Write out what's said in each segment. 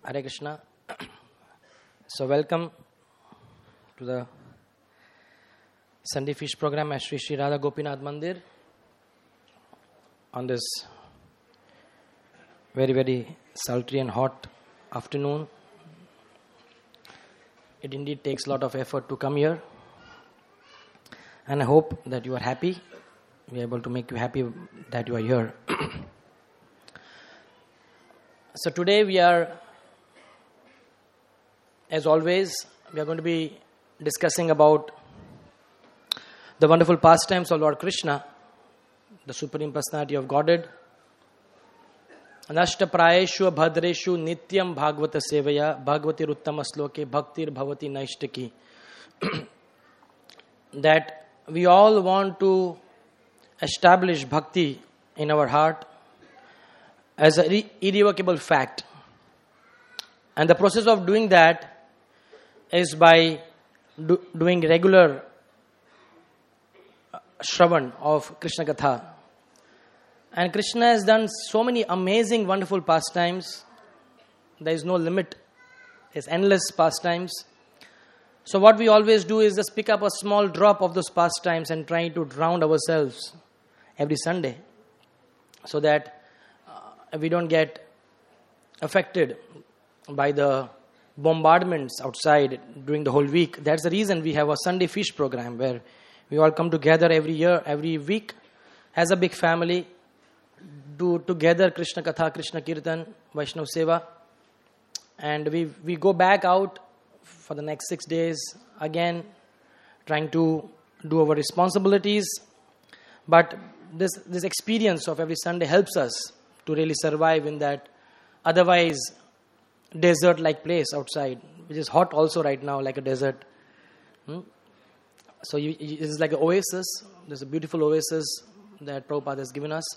Hare Krishna. So welcome to the Sunday Feast program at Sri Sri Radha Gopinath Mandir on this very, very sultry and hot afternoon. It indeed takes a lot of effort to come here, and I hope that you are happy. We are able to make you happy that you are here. So today we are, as always, we are going to be discussing about the wonderful pastimes of Lord Krishna, the Supreme Personality of Godhead. Anashta prayeshu bhadreshu nityam bhagavata sevaya bhagavati ruttama sloke bhaktir bhavati naishtaki. That we all want to establish bhakti in our heart as an irrevocable fact. And the process of doing that is by doing regular Shravan of Krishna Katha. And Krishna has done so many amazing, wonderful pastimes. There is no limit. It's endless pastimes. So what we always do is just pick up a small drop of those pastimes and try to drown ourselves every Sunday, so that we don't get affected by the bombardments outside during the whole week. That's the reason we have a Sunday Feast program where we all come together every week as a big family, do together Krishna Katha, Krishna Kirtan, Vaishnav Seva, and we go back out for the next 6 days again, trying to do our responsibilities. But this experience of every Sunday helps us to really survive in that otherwise desert-like place outside, which is hot also right now, like a desert. So it's like an oasis. There's a beautiful oasis that Prabhupada has given us.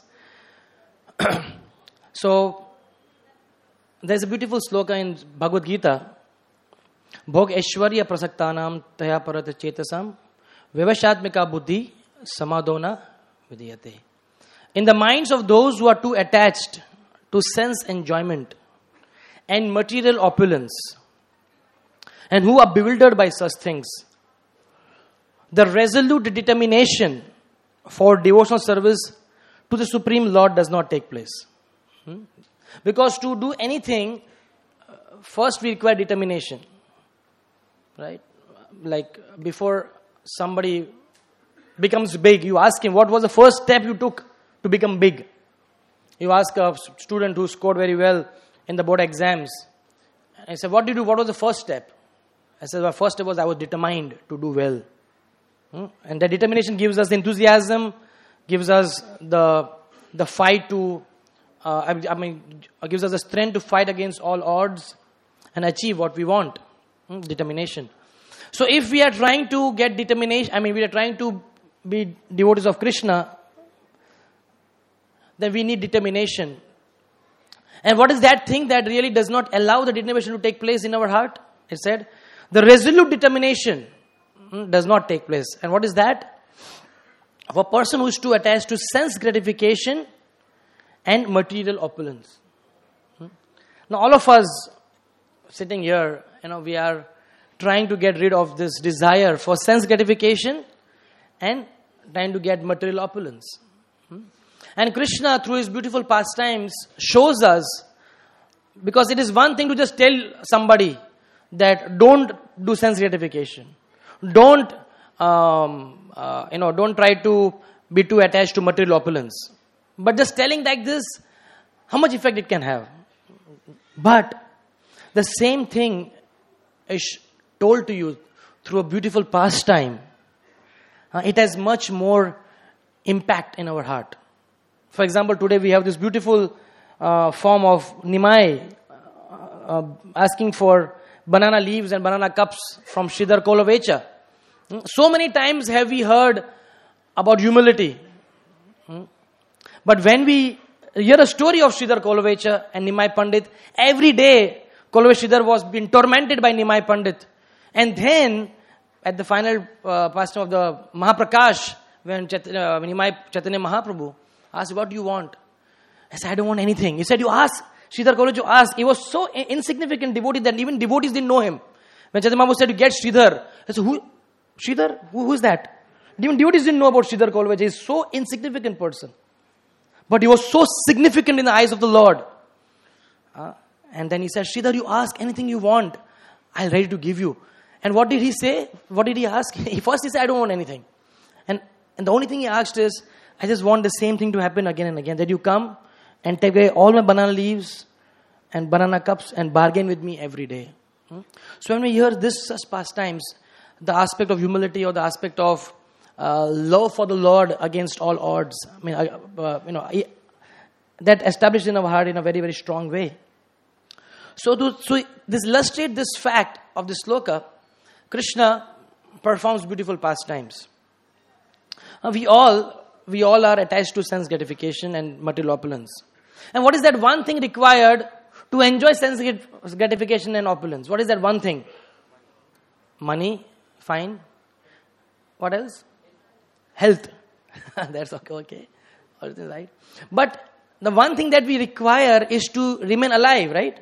So there's a beautiful sloka in Bhagavad Gita. Bhog Aishwarya Prasaktanam Taya Parata Chetasam Vivashatmika Buddhi Samadona Vidiyate. In the minds of those who are too attached to sense enjoyment and material opulence, and who are bewildered by such things, the resolute determination for devotional service to the Supreme Lord does not take place. Because to do anything, first we require determination. Right? Like before somebody becomes big, you ask him, what was the first step you took to become big? You ask a student who scored very well in the board exams, and I said, what did you do? What was the first step? I said, my first step was I was determined to do well. And that determination gives us enthusiasm, gives us the fight to, gives us the strength to fight against all odds and achieve what we want. Determination. So if we are trying to get determination, we are trying to be devotees of Krishna, then we need determination. And what is that thing that really does not allow the determination to take place in our heart? It said, the resolute determination does not take place. And what is that? Of a person who is too attached to sense gratification and material opulence. Now all of us sitting here, we are trying to get rid of this desire for sense gratification and trying to get material opulence. And Krishna, through his beautiful pastimes, shows us, because it is one thing to just tell somebody that don't do sense gratification, don't try to be too attached to material opulence. But just telling like this, how much effect it can have. But the same thing is told to you through a beautiful pastime. It has much more impact in our heart. For example, today we have this beautiful form of Nimai, asking for banana leaves and banana cups from Sridhar Kolavecha. So many times have we heard about humility. But when we hear a story of Sridhar Kolavecha and Nimai Pandit, every day Kolavecha Sridhar was being tormented by Nimai Pandit. And then at the final pastime of the Mahaprakash, when Nimai Chaitanya Mahaprabhu asked, what do you want? I said, I don't want anything. He said, you ask Sridhar Kauluju asked, he was so insignificant devotee that even devotees didn't know him. When Chaitanya Mahaprabhu said to get Sridhar, I said, who? Sridhar? Who is that? Even devotees didn't know about Sridhar Kauluju. He is so insignificant person. But he was so significant in the eyes of the Lord. And then he said, Sridhar, you ask anything you want. I'm ready to give you. And what did he say? What did he ask? First he said, I don't want anything. And the only thing he asked is, I just want the same thing to happen again and again. That you come and take away all my banana leaves and banana cups and bargain with me every day. So when we hear this as pastimes, the aspect of humility or the aspect of love for the Lord against all odds, that established in our heart in a very, very strong way. So this illustrate this fact of this sloka, Krishna performs beautiful pastimes. We all are attached to sense gratification and material opulence. And what is that one thing required to enjoy sense gratification and opulence? What is that one thing? Money, fine. What else? Health. That's okay. Everything right. But the one thing that we require is to remain alive, right?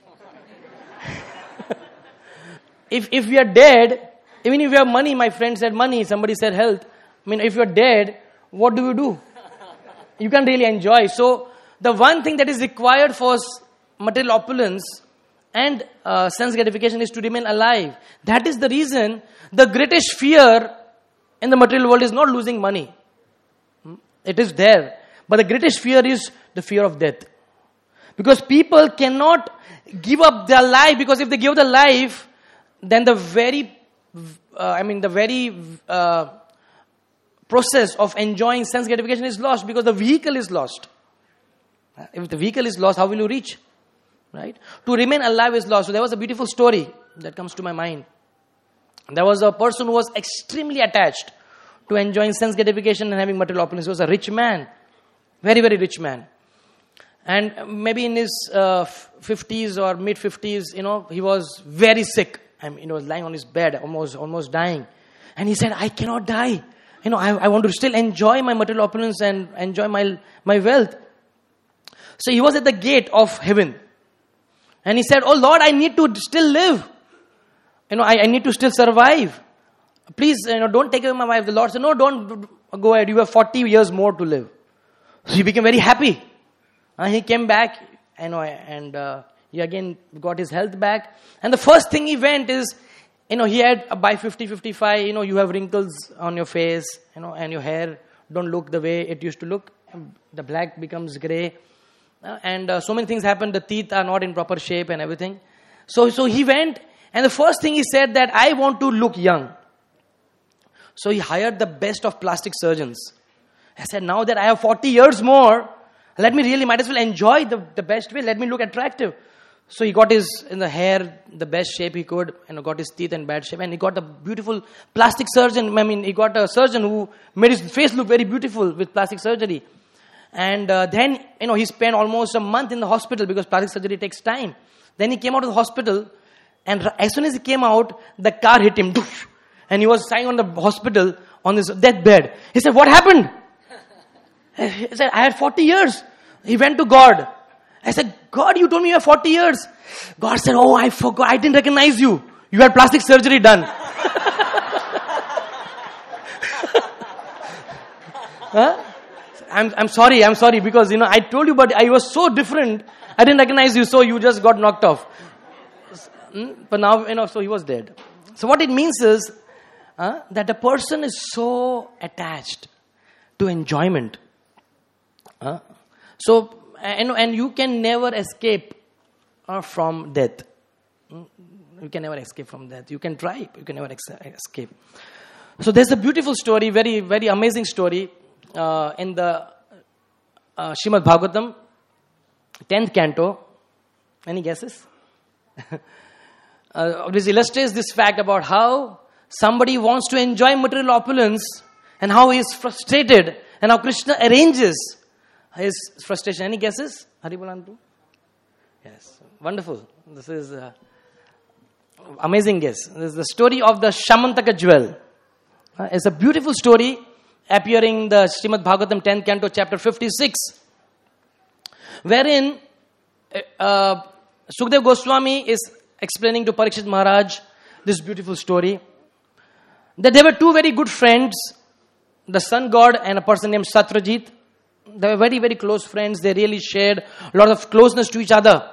If we are dead, even if we have money, my friend said money, somebody said health. If you are dead, what do? You can't really enjoy. So, the one thing that is required for material opulence and sense gratification is to remain alive. That is the reason the greatest fear in the material world is not losing money. It is there. But the greatest fear is the fear of death. Because people cannot give up their life, because if they give their life, then the very process of enjoying sense gratification is lost, because the vehicle is lost. If the vehicle is lost, how will you reach? Right? To remain alive is lost. So there was a beautiful story that comes to my mind. There was a person who was extremely attached to enjoying sense gratification and having material opulence. He was a rich man. Very, very rich man. And maybe in his 50s or mid-50s, he was very sick. He was lying on his bed, almost dying. And he said, I cannot die. I want to still enjoy my material opulence and enjoy my wealth. So he was at the gate of heaven. And he said, oh Lord, I need to still live. I need to still survive. Please, don't take away my wife. The Lord said, no, don't go ahead. You have 40 years more to live. So he became very happy. He came back, and he again got his health back. And the first thing he went is, he had by 50, 55, you have wrinkles on your face, and your hair don't look the way it used to look. The black becomes grey. And so many things happen. The teeth are not in proper shape and everything. So he went, and the first thing he said that I want to look young. So he hired the best of plastic surgeons. I said, now that I have 40 years more, might as well enjoy the best way. Let me look attractive. So he got in the hair, the best shape he could, and got his teeth in bad shape. And he got a beautiful plastic surgeon. He got a surgeon who made his face look very beautiful with plastic surgery. And then, he spent almost a month in the hospital because plastic surgery takes time. Then he came out of the hospital, and as soon as he came out, the car hit him. And he was lying on the hospital on his deathbed. He said, what happened? He said, I had 40 years. He went to God. I said, God, you told me you have 40 years. God said, oh, I forgot. I didn't recognize you. You had plastic surgery done. Huh? I'm sorry because, I told you, but I was so different. I didn't recognize you, so you just got knocked off. But now, so he was dead. So what it means is that the person is so attached to enjoyment. So, and you can never escape from death. You can never escape from death. You can try, but you can never escape. So there's a beautiful story, very, very amazing story in the Srimad Bhagavatam, 10th canto. Any guesses? This illustrates this fact about how somebody wants to enjoy material opulence and how he is frustrated and how Krishna arranges his frustration. Any guesses? Haribalantu? Yes. Wonderful. This is amazing guess. This is the story of the Shamantaka jewel. It's a beautiful story appearing in the Srimad Bhagavatam 10th canto chapter 56, wherein Sukdev Goswami is explaining to Parikshit Maharaj this beautiful story, that there were two very good friends, the sun god and a person named Satyajit. They were very, very close friends. They really shared a lot of closeness to each other.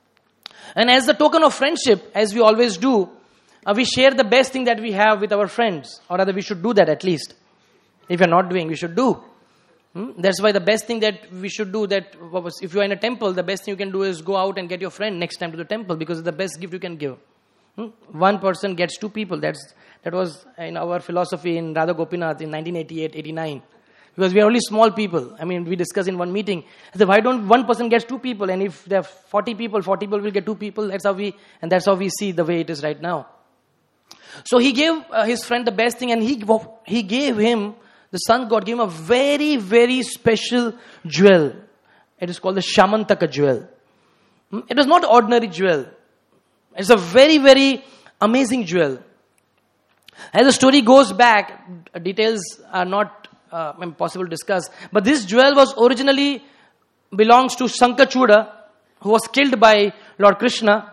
And as a token of friendship, as we always do, we share the best thing that we have with our friends. Or rather, we should do that at least. If you're not doing, we should do. That's why the best thing that we should do, that if you're in a temple, the best thing you can do is go out and get your friend next time to the temple, because it's the best gift you can give. One person gets two people. That was in our philosophy in Radha Gopinath in 1988-89. Because we are only small people. I mean, we discussed in one meeting, I said, why don't one person gets two people? And if there are 40 people will get two people. That's how we see the way it is right now. So he gave his friend the best thing, and he gave him, the sun god gave him a very, very special jewel. It is called the Shamantaka jewel. It was not ordinary jewel. It's a very, very amazing jewel. As the story goes back, details are not impossible to discuss. But this jewel was originally belongs to Sankachuda, who was killed by Lord Krishna.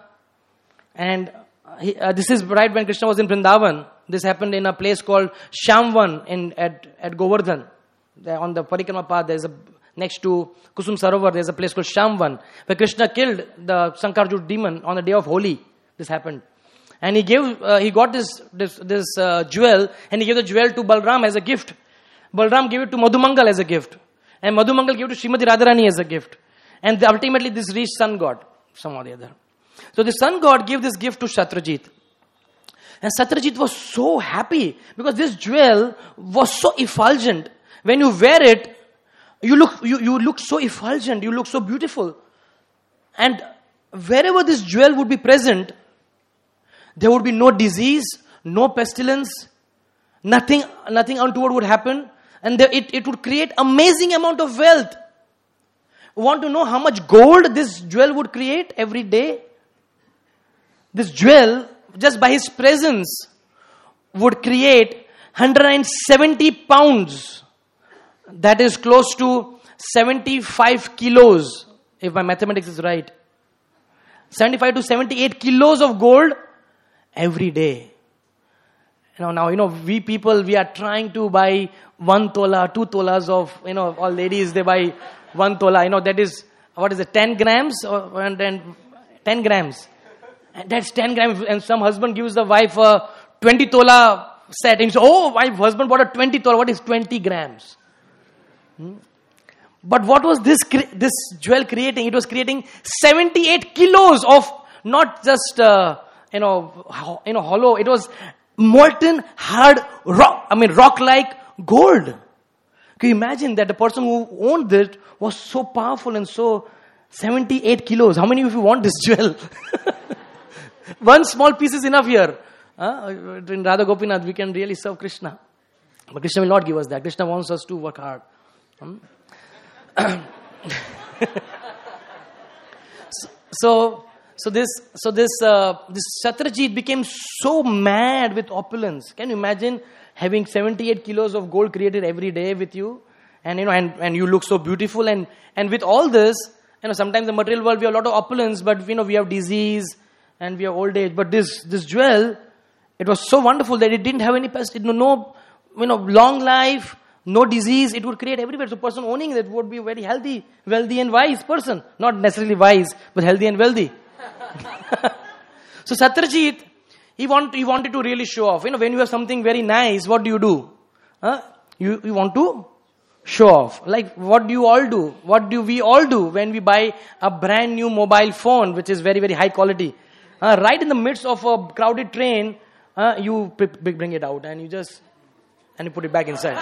And this is right when Krishna was in Vrindavan. This happened in a place called Shamvan at Govardhan. There on the Parikrama path, next to Kusum Sarovar, there's a place called Shamvan, where Krishna killed the Sankarjut demon on the day of Holi. This happened. And he got this jewel, and he gave the jewel to Balram as a gift. Balram gave it to Madhumangal as a gift. And Madhumangal gave it to Srimati Radharani as a gift. And ultimately this reached sun god, some or the other. So the sun god gave this gift to Satyajit. And Satyajit was so happy, because this jewel was so effulgent. When you wear it, you look so effulgent, you look so beautiful. And wherever this jewel would be present, there would be no disease, no pestilence, nothing untoward would happen. And it would create amazing amount of wealth. Want to know how much gold this jewel would create every day? This jewel, just by his presence, would create 170 pounds. That is close to 75 kilos, if my mathematics is right. 75 to 78 kilos of gold every day. Now, we people, we are trying to buy 1 tola, 2 tolas of, all ladies, they buy 1 tola. That is, 10 grams? And then 10 grams. And that's 10 grams. And some husband gives the wife a 20 tola set. And he says, oh, my husband bought a 20 tola. What is 20 grams? But what was this jewel creating? It was creating 78 kilos of not just, hollow. It was molten, hard rock. Rock-like gold. Can you imagine that the person who owned it was so powerful and so 78 kilos? How many of you want this jewel? One small piece is enough here. In Radha Gopinath, we can really serve Krishna. But Krishna will not give us that. Krishna wants us to work hard. So this Satyajit became so mad with opulence. Can you imagine having 78 kilos of gold created every day with you? And and you look so beautiful, and with all this, sometimes in the material world we have a lot of opulence, but we have disease and we have old age. But this jewel, it was so wonderful that it didn't have any pest, no long life, no disease. It would create everywhere. So person owning it would be a very healthy, wealthy and wise person. Not necessarily wise, but healthy and wealthy. So Satyajit, he wanted to really show off. When you have something very nice, what do? You want to show off. Like what do you all do? What do we all do when we buy a brand new mobile phone, which is very, very high quality? Right in the midst of a crowded train, you bring it out and you put it back inside.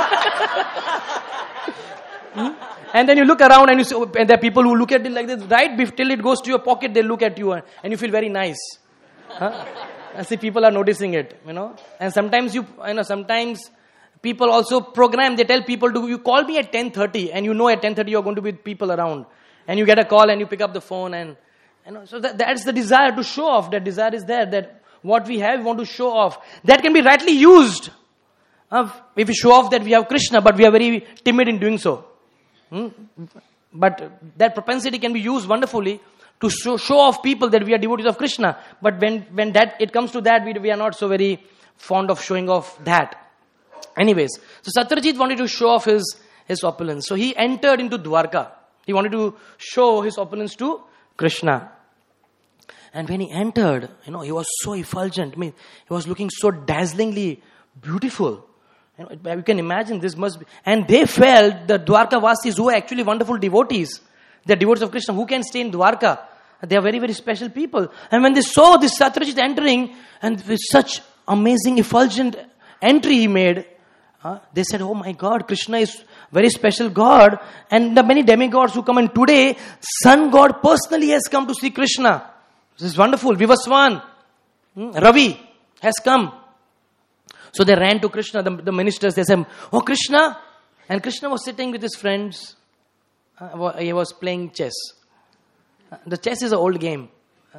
And then you look around and and there are people who look at it like this, right? Till it goes to your pocket, they look at you and you feel very nice. I see people are noticing it, And sometimes sometimes people also program. They tell people, you call me at 10:30, and at 10:30 you're going to be with people around, and you get a call and you pick up the phone, and so that's the desire to show off. That desire is there. That what we have, we want to show off. That can be rightly used. If we show off that we have Krishna, but we are very timid in doing so. But that propensity can be used wonderfully to show off people that we are devotees of Krishna. But when that it comes to that, we are not so very fond of showing off that. Anyways, so Satyajit wanted to show off his opulence. So he entered into Dwarka. He wanted to show his opulence to Krishna. And when he entered, he was so effulgent. I mean, he was looking so dazzlingly beautiful. You can imagine this must be. And they felt, the Dwarka Vasis, who are actually wonderful devotees, they're devotees of Krishna, who can stay in Dwarka? They are very, very special people. And when they saw this Satyajit entering, and with such amazing effulgent entry he made, they said, oh my God, Krishna is very special God. And the many demigods who come, and today, Sun God personally has come to see Krishna. This is wonderful. Vivaswan, Ravi has come. So they ran to Krishna, the ministers. They said, oh Krishna. And Krishna was sitting with his friends. He was playing chess. The chess is an old game.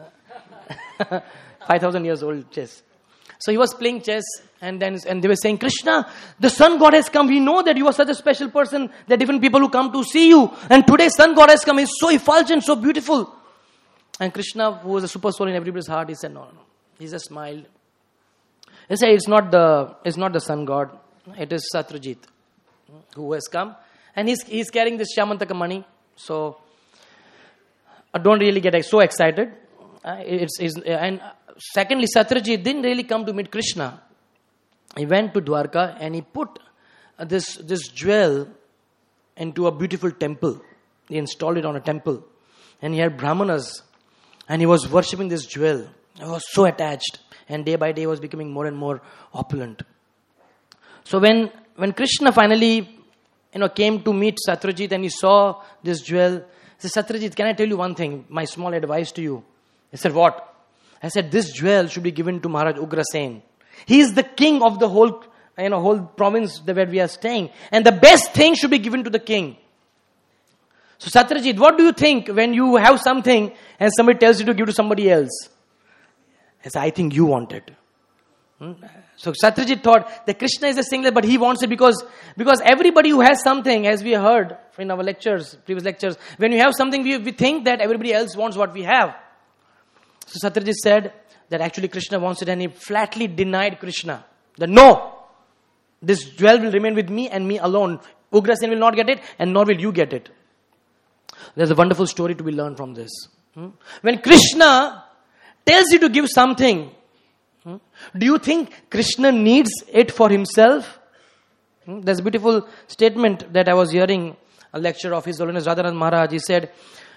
5,000 years old chess. So he was playing chess, and they were saying, Krishna, the Sun God has come. We know that you are such a special person. There are different people who come to see you. And today Sun God has come. He's so effulgent, so beautiful. And Krishna, who was a super soul in everybody's heart, he said, no. He just smiled. He said, it's not the Sun God. It is Satyajit who has come. And he's carrying this Shamantaka money. So don't really get so excited. And secondly, Satyajit didn't really come to meet Krishna. He went to Dwarka and he put this jewel into a beautiful temple. He installed it on a temple. And he had brahmanas. And he was worshipping this jewel. He was so attached. And day by day he was becoming more and more opulent. So when Krishna finally came to meet Satyajit and he saw this jewel, he said, Satyajit, can I tell you one thing? My small advice to you. He said, what? I said, this jewel should be given to Maharaj Ugrasen. He is the king of the whole province where we are staying. And the best thing should be given to the king. So Satyajit, what do you think when you have something and somebody tells you to give to somebody else? I said, I think you want it. So Satyajit thought that Krishna is a singlet, but he wants it because everybody who has something, as we heard in our previous lectures, when you have something, we think that everybody else wants what we have. So Satyajit said that actually Krishna wants it, and he flatly denied Krishna. That no, this jewel will remain with me and me alone. Ugrasen will not get it, and nor will you get it. There's a wonderful story to be learned from this. When Krishna tells you to give something, do you think Krishna needs it for himself? There's a beautiful statement that I was hearing, a lecture of His Holiness Radhanath Maharaj. He said,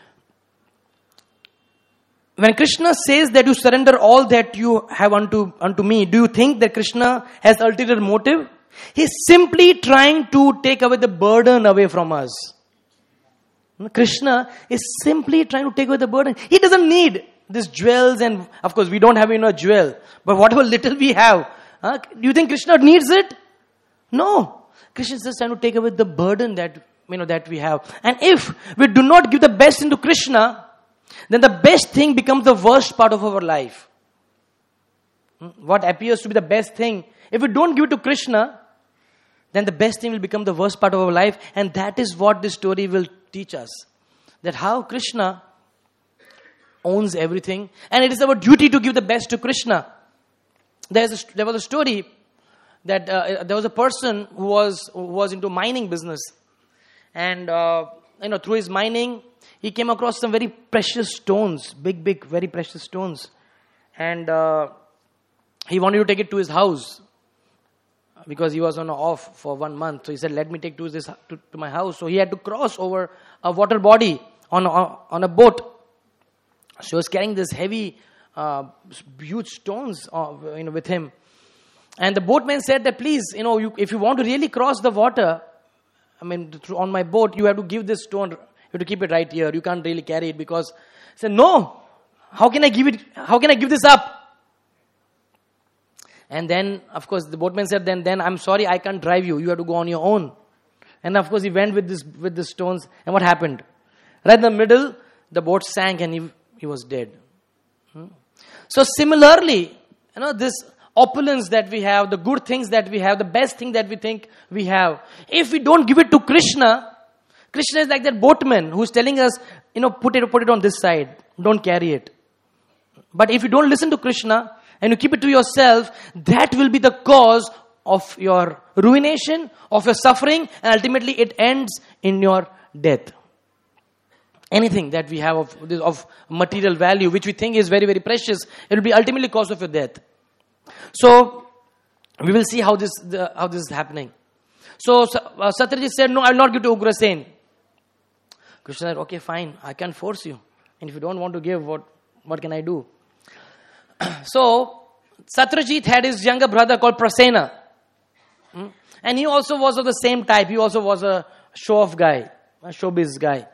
when Krishna says that you surrender all that you have unto me, do you think that Krishna has ulterior motive? He's simply trying to take away the burden away from us. Krishna is simply trying to take away the burden. He doesn't need these jewels, and of course we don't have a jewel, but whatever little we have, do you think Krishna needs it? No. Krishna is just trying to take away the burden that we have. And if we do not give the best into Krishna, then the best thing becomes the worst part of our life. What appears to be the best thing, if we don't give it to Krishna, then the best thing will become the worst part of our life. And that is what this story will teach us. That how Krishna owns everything, and it is our duty to give the best to Krishna. There was a story that there was a person who was into mining business, and through his mining he came across some very precious stones, big, very precious stones, and he wanted to take it to his house because he was on off for 1 month. So he said, "Let me take to my house." So he had to cross over a water body on a boat. So he was carrying this heavy, huge stones, with him. And the boatman said that, please, if you want to really cross the water, on my boat, you have to give this stone. You have to keep it right here. You can't really carry it because. He said, no. How can I give it? How can I give this up? And then, of course, the boatman said, then I'm sorry, I can't drive you. You have to go on your own. And of course, he went with the stones. And what happened? Right in the middle, the boat sank and he was dead. So similarly, this opulence that we have, the good things that we have, the best thing that we think we have, if we don't give it to Krishna, Krishna is like that boatman who's telling us, put it on this side. Don't carry it. But if you don't listen to Krishna and you keep it to yourself, that will be the cause of your ruination, of your suffering, and ultimately it ends in your death. Anything that we have of material value, which we think is very, very precious, it will be ultimately cause of your death. So, we will see how this is happening. So, Satyajit said, no, I will not give to Ugrasen. Krishna said, okay, fine, I can't force you. And if you don't want to give, what can I do? So, Satyajit had his younger brother called Prasena. And he also was of the same type. He also was a show-off guy, a showbiz guy.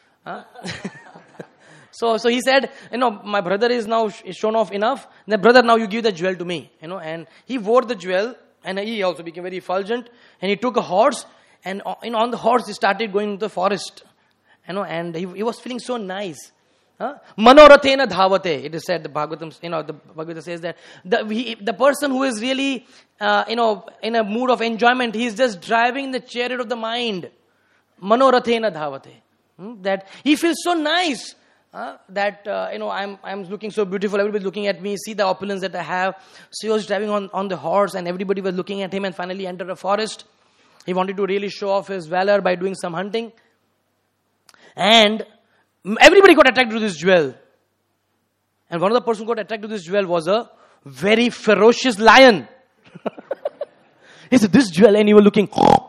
So he said, my brother is now shown off enough. Then brother, now you give the jewel to me. And he wore the jewel, and he also became very effulgent. And he took a horse, and on the horse he started going into the forest. And he was feeling so nice. Manorathena dhavate. It is said, the Bhagavatam, the Bhagavata says that the person who is really, in a mood of enjoyment, he is just driving the chariot of the mind. Manorathena dhavate. That he feels so nice that I'm looking so beautiful. Everybody's looking at me. See the opulence that I have. So he was driving on the horse, and everybody was looking at him. And finally entered a forest. He wanted to really show off his valor by doing some hunting. And everybody got attracted to this jewel. And one of the persons who got attracted to this jewel was a very ferocious lion. He said, this jewel, and he was looking.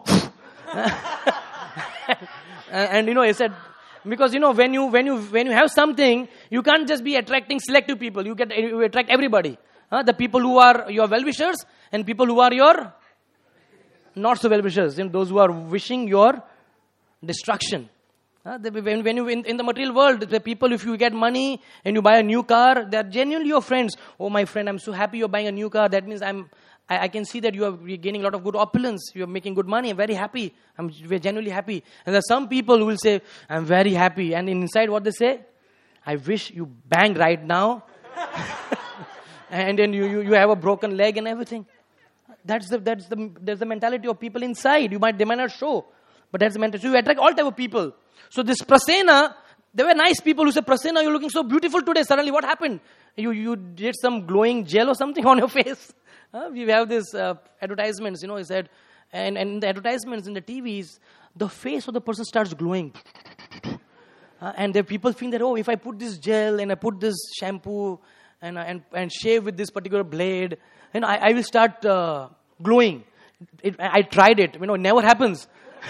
And he said, because when you have something, you can't just be attracting selective people. You attract everybody. The people who are your well-wishers and people who are your not so well-wishers. Those who are wishing your destruction. When you in the material world, the people, if you get money and you buy a new car, they are genuinely your friends. Oh, my friend, I'm so happy you're buying a new car. That means I can see that you're gaining a lot of good opulence. You're making good money. I'm very happy. We're genuinely happy. And there are some people who will say, I'm very happy. And inside what they say? I wish you banged right now. And then you have a broken leg and everything. That's the mentality of people inside. They might not show. But that's the mentality. So you attract all type of people. So this Prasena, there were nice people who said, Prasena, you're looking so beautiful today. Suddenly what happened? You did some glowing gel or something on your face. We have this advertisements, he said, and in the advertisements, in the TVs, the face of the person starts glowing. And the people think that, if I put this gel and I put this shampoo and shave with this particular blade, I will start glowing. I tried it. It never happens.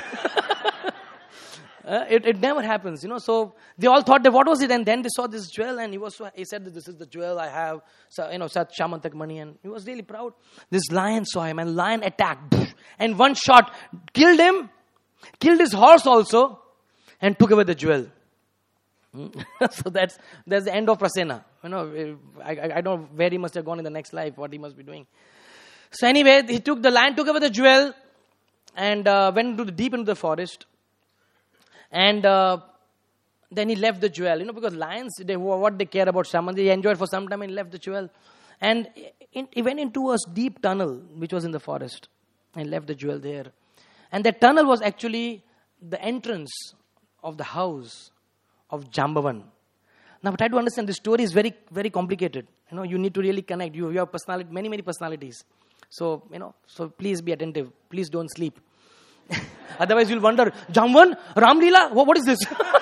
It never happens, So they all thought that what was it, and then they saw this jewel, and he said that this is the jewel I have, Sat Shamantak Mani, and he was really proud. This lion saw him, and lion attacked, and one shot killed him, killed his horse also, and took away the jewel. So that's the end of Prasena. I don't know where he must have gone in the next life, what he must be doing. So anyway, the lion took away the jewel, and went deep into the forest. And then he left the jewel, because lions, what they care about shaman, they enjoyed for some time and left the jewel. And he went into a deep tunnel, which was in the forest, and left the jewel there. And that tunnel was actually the entrance of the house of Jambavan. Now, try to understand, this story is very, very complicated. You need to really connect. You have personality, many, many personalities. So, so please be attentive. Please don't sleep. Otherwise, you'll wonder, Jamvan, Ram Leela, what is this?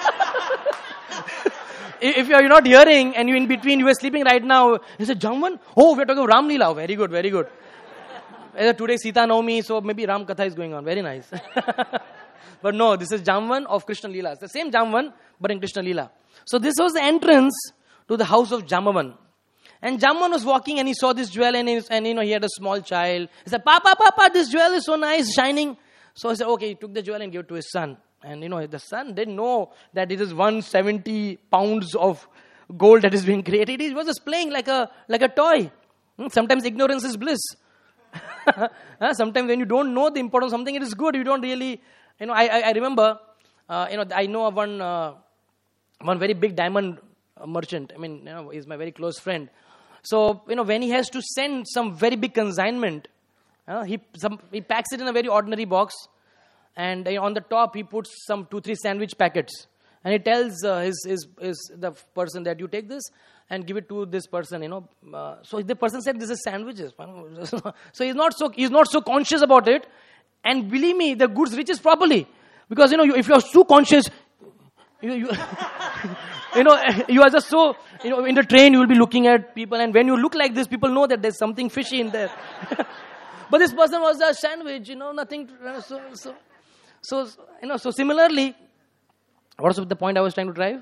If you're not hearing and you're in between, you are sleeping right now, you say, Jamvan? Oh, we're talking about Ram Leela. Very good, very good. Today, Sita Navami, so maybe Ram Katha is going on. Very nice. But no, this is Jamvan of Krishna Leela. It's the same Jamvan, but in Krishna Leela. So this was the entrance to the house of Jambavan. And Jambavan was walking and he saw this jewel and he had a small child. He said, Papa, this jewel is so nice, shining. So he said, okay, he took the jewel and gave it to his son. And the son didn't know that it is 170 pounds of gold that is being created. He was just playing like a toy. Sometimes ignorance is bliss. Sometimes when you don't know the importance of something, it is good. You don't really, I remember, I know of one very big diamond merchant. He's my very close friend. So, when he has to send some very big consignment, he packs it in a very ordinary box, And on the top, he puts some 2-3 sandwich packets. And he tells the person that you take this and give it to this person, So the person said, this is sandwiches. So he's not so conscious about it. And believe me, the goods reaches properly. Because, if you're too conscious, you are just so, in the train, you will be looking at people. And when you look like this, people know that there's something fishy in there. But this person was a sandwich, nothing. So similarly, what's the point I was trying to drive?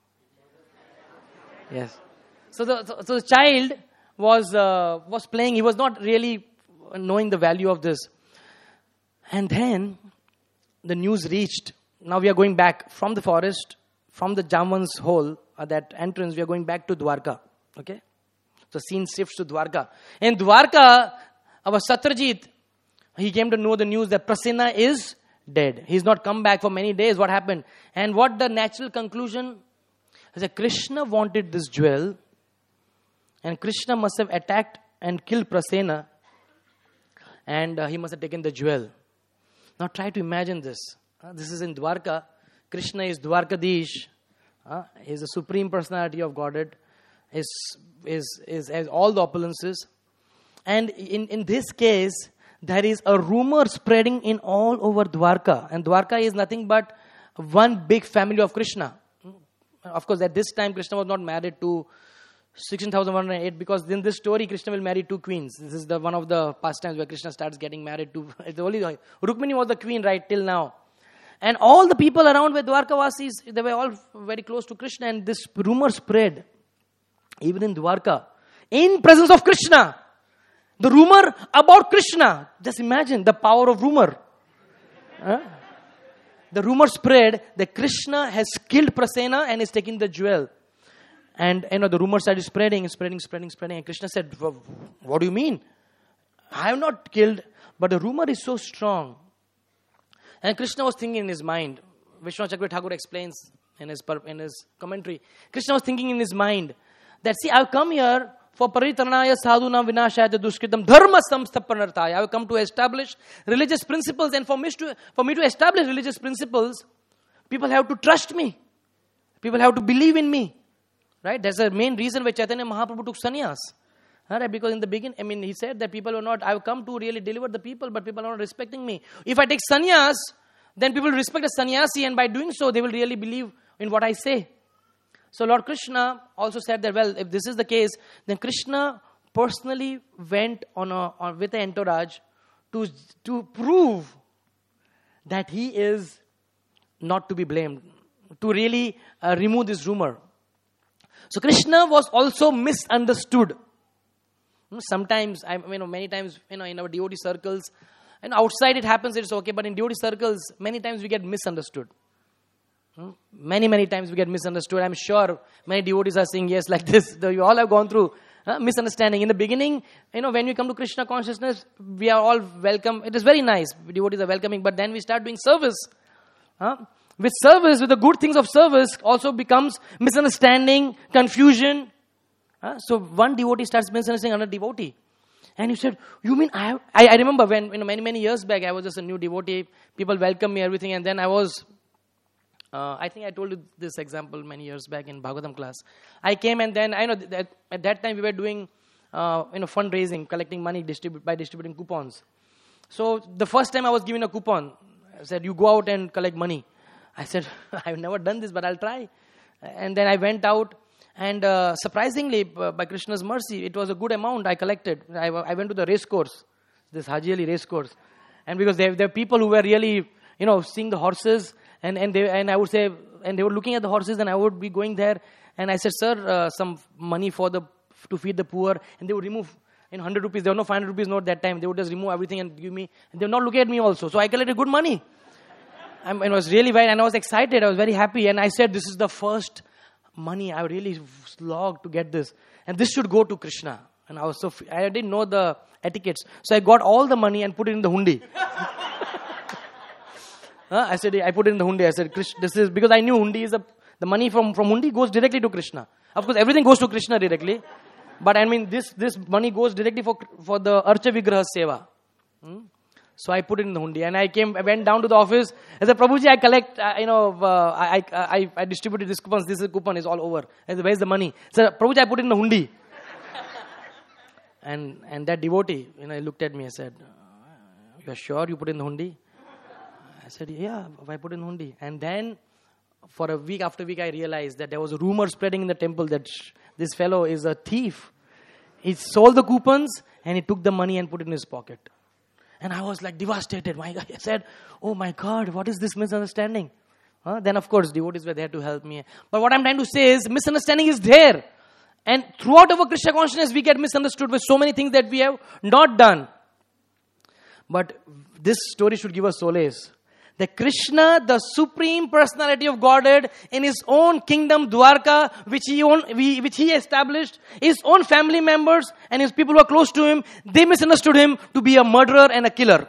Yes. So the child was playing. He was not really knowing the value of this. And then the news reached. Now we are going back from the forest, from the Jamvan's hole, that entrance, we are going back to Dwarka. Okay? So scene shifts to Dwarka. In Dwarka, our Satyajit, he came to know the news that Prasenna is dead. He's not come back for many days. What happened? And what the natural conclusion is that Krishna wanted this jewel, and Krishna must have attacked and killed Prasenna, and he must have taken the jewel. Now try to imagine this. This is in Dwarka. Krishna is Dwarkadish. He is the supreme personality of Godhead. Has all the opulences. And in this case, there is a rumor spreading in all over Dwarka. And Dwarka is nothing but one big family of Krishna. Of course, at this time, Krishna was not married to 16,108, because in this story, Krishna will marry 2 queens. This is one of the pastimes where Krishna starts getting married to. Rukmini was the queen right till now. And all the people around were Dwarkavasis, they were all very close to Krishna. And this rumor spread, even in Dwarka, in presence of Krishna. The rumor about Krishna. Just imagine the power of rumor. The rumor spread that Krishna has killed Prasenna and is taking the jewel. And the rumor started spreading. And Krishna said, what do you mean? I have not killed, but the rumor is so strong. And Krishna was thinking in his mind. Vishwanath Chakravarti Thakur explains in his commentary. Krishna was thinking in his mind that, see, I've come here for paritranaya sadhunam vinashaya dushkritam dharma samsthapanarthaya. I have come to establish religious principles, and for me to establish religious principles, people have to trust me. People have to believe in me. Right? That's the main reason why Chaitanya Mahaprabhu took sannyas. Right? Because in the beginning, he said that people were not, I've come to really deliver the people, but people are not respecting me. If I take sannyas, then people will respect a sannyasi, and by doing so, they will really believe in what I say. So Lord Krishna also said that, well, if this is the case, then Krishna personally went with an entourage to prove that he is not to be blamed, to really remove this rumor. So Krishna was also misunderstood. Sometimes, many times, in our devotee circles, and outside it happens, it's okay, but in devotee circles, many times we get misunderstood. Many times we get misunderstood. I'm sure many devotees are saying yes like this. You all have gone through misunderstanding. In the beginning, when we come to Krishna consciousness, we are all welcome. It is very nice. Devotees are welcoming, but then we start doing service. With service, with the good things of service, also becomes misunderstanding, confusion. So one devotee starts misunderstanding another devotee. And he said, you mean I remember when, many years back, I was just a new devotee. People welcomed me, everything. And then I was, I think I told you this example many years back in Bhagavatam class. I came, and then I know that at that time we were doing, fundraising, collecting money by distributing coupons. So the first time I was given a coupon, I said, you go out and collect money. I said, I've never done this, but I'll try. And then I went out, and surprisingly, by Krishna's mercy, it was a good amount I collected. I went to the race course, this Haji Ali race course. And because there are people who were really, seeing the horses, and I would say, and they were looking at the horses, and I would be going there, and I said, sir, some money to feed the poor, and they would remove 100 rupees. There were no 500 rupees note that time. They would just remove everything and give me, and they would not look at me also. So I collected good money. And it was really and I was excited. I was very happy, and I said, this is the first money I really slogged to get this, and this should go to Krishna. And I didn't know the etiquettes, so I got all the money and put it in the hundi. I said, I put it in the hundi. I said, this is because I knew hundi is the money from hundi goes directly to Krishna. Of course, everything goes to Krishna directly, but this money goes directly for the Archa Vigraha Seva. So I put it in the hundi, and I went down to the office. I said, Prabhuji, I collect, I distributed this coupons. This coupon is all over. I said, where's the money? I said, Prabhuji, I put it in the hundi. And that devotee, he looked at me and said, you're sure you put it in the hundi? I said, yeah, I put it in the hundi. And then, for a week after week, I realized that there was a rumor spreading in the temple that this fellow is a thief. He sold the coupons and he took the money and put it in his pocket. And I was like devastated. I said, oh my God, what is this misunderstanding? Then of course, devotees were there to help me. But what I'm trying to say is, misunderstanding is there. And throughout our Krishna consciousness, we get misunderstood with so many things that we have not done. But this story should give us solace. That Krishna, the Supreme Personality of Godhead, in His own kingdom, Dwarka, which He established, His own family members and His people who are close to Him, they misunderstood Him to be a murderer and a killer.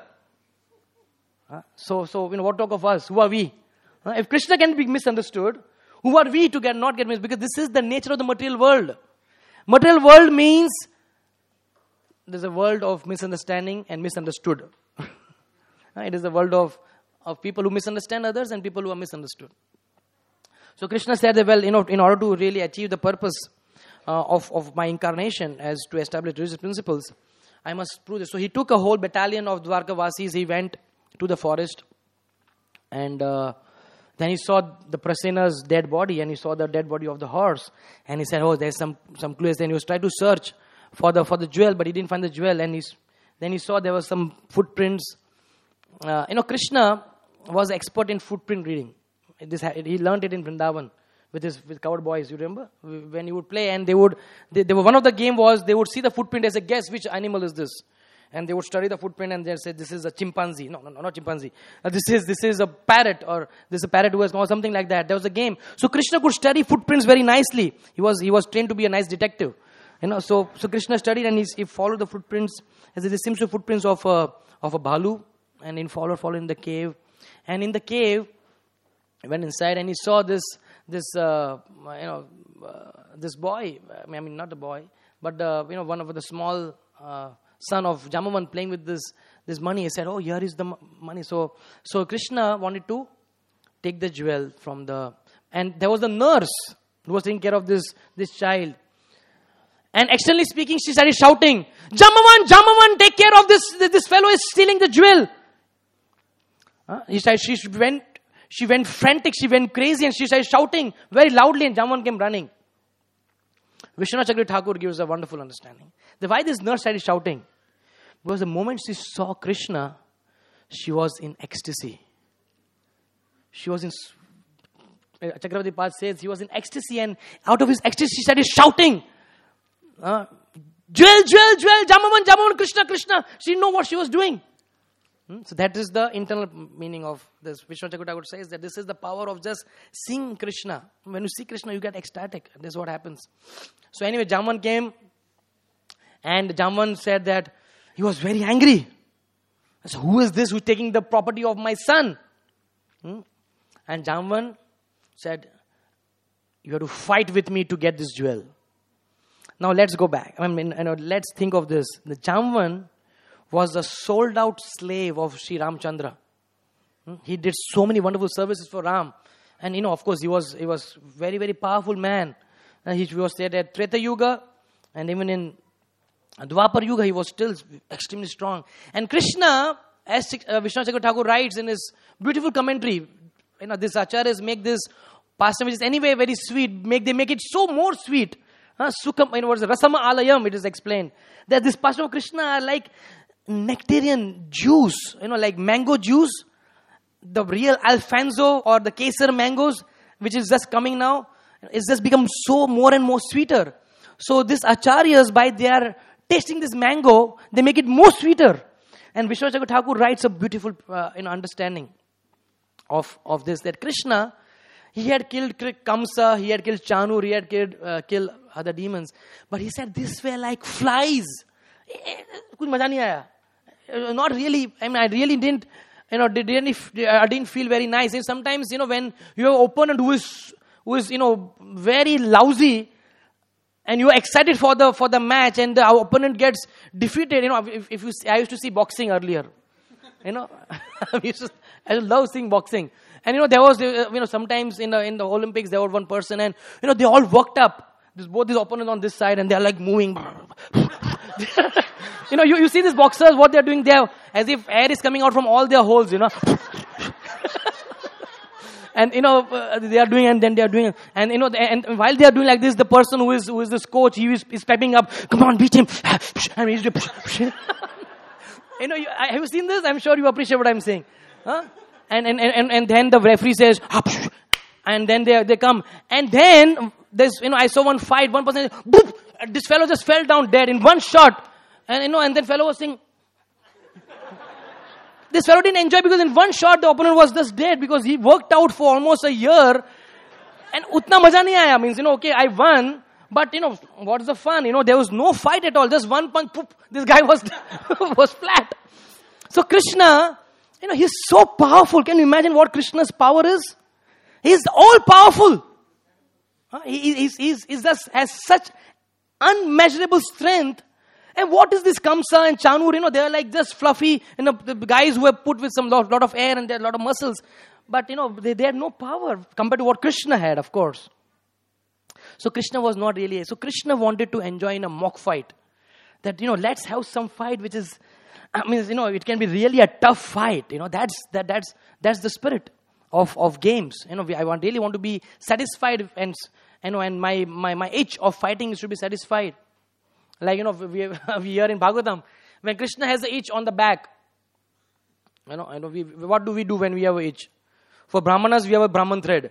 So what talk of us? Who are we? If Krishna can be misunderstood, who are we to not get misunderstood? Because this is the nature of the material world. Material world means there's a world of misunderstanding and misunderstood. It is a world of people who misunderstand others and people who are misunderstood. So Krishna said that, well, in order to really achieve the purpose of my incarnation as to establish religious principles, I must prove this. So he took a whole battalion of Dwarkavasis. He went to the forest, and then he saw the Prasena's dead body, and he saw the dead body of the horse, and he said, oh, there's some clues. Then he was trying to search for the jewel, but he didn't find the jewel, and then he saw there were some footprints. Krishna was expert in footprint reading. He learned it in Vrindavan with coward boys. You remember when he would play, and they were one of the game was they would see the footprint as a guess which animal is this, and they would study the footprint and they say this is a chimpanzee. No, not chimpanzee. This is a parrot, or this is a parrot who has or something like that. There was a game. So Krishna could study footprints very nicely. He was trained to be a nice detective. So Krishna studied and he followed the footprints as it seems to footprints of a bhalu, and in followed in the cave. And in the cave, he went inside and he saw this boy. I mean, not the boy, but one of the small son of Jambavan playing with this money. He said, "Oh, here is the money." So Krishna wanted to take the jewel from and there was a nurse who was taking care of this child. And externally speaking, she started shouting, "Jambavan, take care of this! This fellow is stealing the jewel." She went frantic, she went crazy, and she started shouting very loudly, and Jambavan came running. Vishwanath Chakravarti Thakur gives a wonderful understanding. Why this nurse started shouting? Because the moment she saw Krishna, she was in ecstasy. Chakravarti Pad says he was in ecstasy, and out of his ecstasy she started shouting, "Jewel, Jambavan, Krishna." She didn't know what she was doing. So that is the internal meaning of this. Vishwanath Chakravarti Thakur says that this is the power of just seeing Krishna. When you see Krishna, you get ecstatic. This is what happens. So anyway, Jambavan came, and Jambavan said that he was very angry. So who is this who's taking the property of my son? And Jambavan said, "You have to fight with me to get this jewel." Now let's go back. Let's think of this. The Jambavan was a sold-out slave of Sri Ramchandra. He did so many wonderful services for Ram. And of course, he was very, very powerful man. He was there at Treta Yuga, and even in Dwapar Yuga, he was still extremely strong. And Krishna, as Vishwanath Chakravarti Thakur writes in his beautiful commentary, these acharyas make this pastime, which is anyway very sweet, they make it so more sweet. Sukham, Rasama Alayam, it is explained that this pastime of Krishna are like nectarian juice, like mango juice, the real Alfonso or the Kesar mangoes, which is just coming now, it's just become so more and more sweeter. So these acharyas, by their tasting this mango, they make it more sweeter. And Vishwanath Chakravarti Thakur writes a beautiful understanding of this, that Krishna, he had killed Kamsa, he had killed Chanur, he had killed other demons, but he said these were like flies. Kuch maza nahi aaya. Not really. I really didn't. I didn't feel very nice. And sometimes, when you have an opponent who is very lousy, and you are excited for the match, and the opponent gets defeated. I used to see boxing earlier. You know, I love seeing boxing. And there was, sometimes in the Olympics, there was one person and, they all worked up. Both these opponents on this side and they're like moving. You see these boxers, what they're doing there, as if air is coming out from all their holes, And, they are doing, and then they are doing, and, and while they are doing like this, the person who is this coach, he is piping up, come on, beat him. And he's have you seen this? I'm sure you appreciate what I'm saying. Huh? And then the referee says, and then they come. And then, I saw one fight, one person, boop, this fellow just fell down dead in one shot. And, and then fellow was saying, this fellow didn't enjoy because in one shot the opponent was just dead because he worked out for almost a year. And utna maja nahi aaya. Means, okay, I won. But, what's the fun? There was no fight at all. Just one punch, poop, this guy was flat. So Krishna, he's so powerful. Can you imagine what Krishna's power is? He's all powerful. He's just has such unmeasurable strength. And what is this Kamsa and Chanur? They're like just fluffy, the guys who are put with some lot of air and a lot of muscles. But, they had no power compared to what Krishna had, of course. So Krishna was not really. So Krishna wanted to enjoy in a mock fight. That, let's have some fight which is, it can be really a tough fight. That's the spirit of games. I really want to be satisfied and my itch of fighting should be satisfied. Like, we hear in Bhagavatam, when Krishna has an itch on the back, what do we do when we have an itch? For Brahmanas, we have a Brahman thread.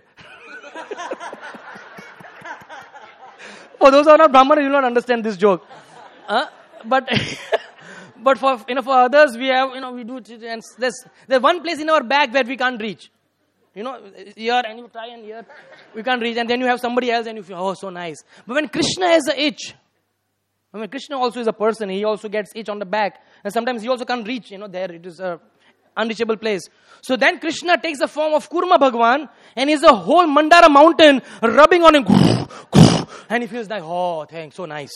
For those who are not Brahmanas, you will not understand this joke. But for others, we have, we do, and there's one place in our back where we can't reach. Here, and you try and here, we can't reach. And then you have somebody else and you feel, oh, so nice. But when Krishna has an itch, Krishna also is a person. He also gets itch on the back. And sometimes he also can't reach, there it is a unreachable place. So then Krishna takes the form of Kurma Bhagwan and is a whole Mandara mountain rubbing on him. And he feels like, oh, thanks, so nice.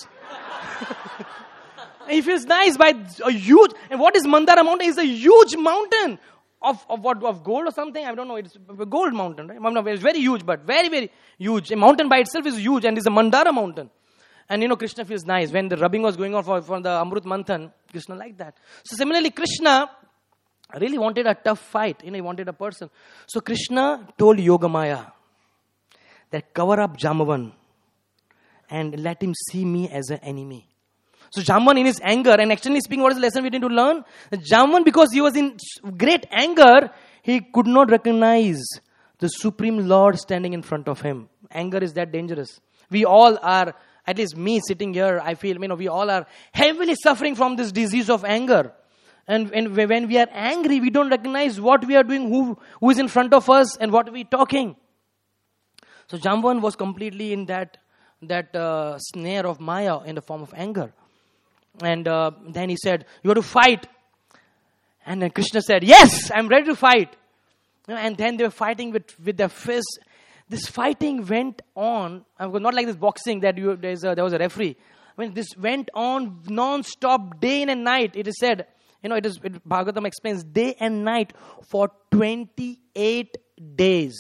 He feels nice by a huge, and what is Mandara mountain? It's a huge mountain of gold or something. I don't know. It's a gold mountain, right? It's very huge, but very, very huge. A mountain by itself is huge and it's a Mandara mountain. And Krishna feels nice. When the rubbing was going on for the Amrut Manthan, Krishna liked that. So similarly, Krishna really wanted a tough fight. He wanted a person. So Krishna told Yogamaya that cover up Jambavan and let him see me as an enemy. So Jambavan in his anger, and actually speaking, what is the lesson we need to learn? Jambavan, because he was in great anger, he could not recognize the Supreme Lord standing in front of him. Anger is that dangerous. We all are, at least me sitting here, I feel, we all are heavily suffering from this disease of anger. And when we are angry, we don't recognize what we are doing, who is in front of us, and what we are talking. So Jambavan was completely in that snare of Maya in the form of anger. And then he said, you have to fight. And then Krishna said, yes, I'm ready to fight. And then they were fighting with their fists. This fighting went on, not like this boxing that there was a referee. This went on non-stop, day in and night. It is said, Bhagavatam explains, day and night for 28 days.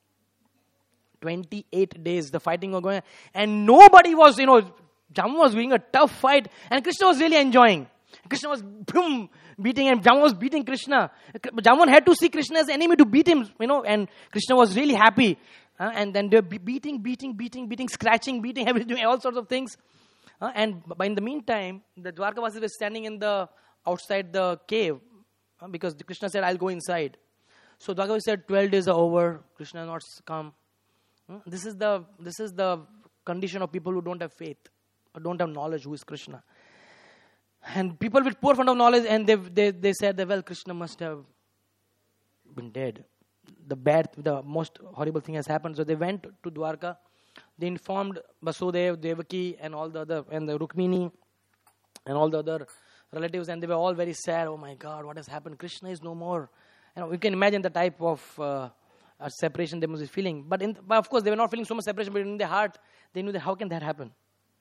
28 days the fighting was going on. And nobody was, Jambavan was doing a tough fight. And Krishna was really enjoying. Krishna was beating him. Jambavan was beating Krishna. Jambavan had to see Krishna as enemy to beat him, and Krishna was really happy. And then they're beating, scratching, beating, doing all sorts of things. And in the meantime, the Dwarkavasis were standing outside the cave because Krishna said, I'll go inside. So Dwarkavasis said, 12 days are over. Krishna has not come. This is the condition of people who don't have faith or don't have knowledge who is Krishna. And people with poor fund of knowledge, and they said that, well, Krishna must have been dead. The most horrible thing has happened. So they went to Dwarka. They informed Vasudev, Devaki, and all the other, and the Rukmini, and all the other relatives, and they were all very sad. Oh my God, what has happened? Krishna is no more. We can imagine the type of separation they must be feeling. But of course, they were not feeling so much separation, but in their heart, they knew that how can that happen?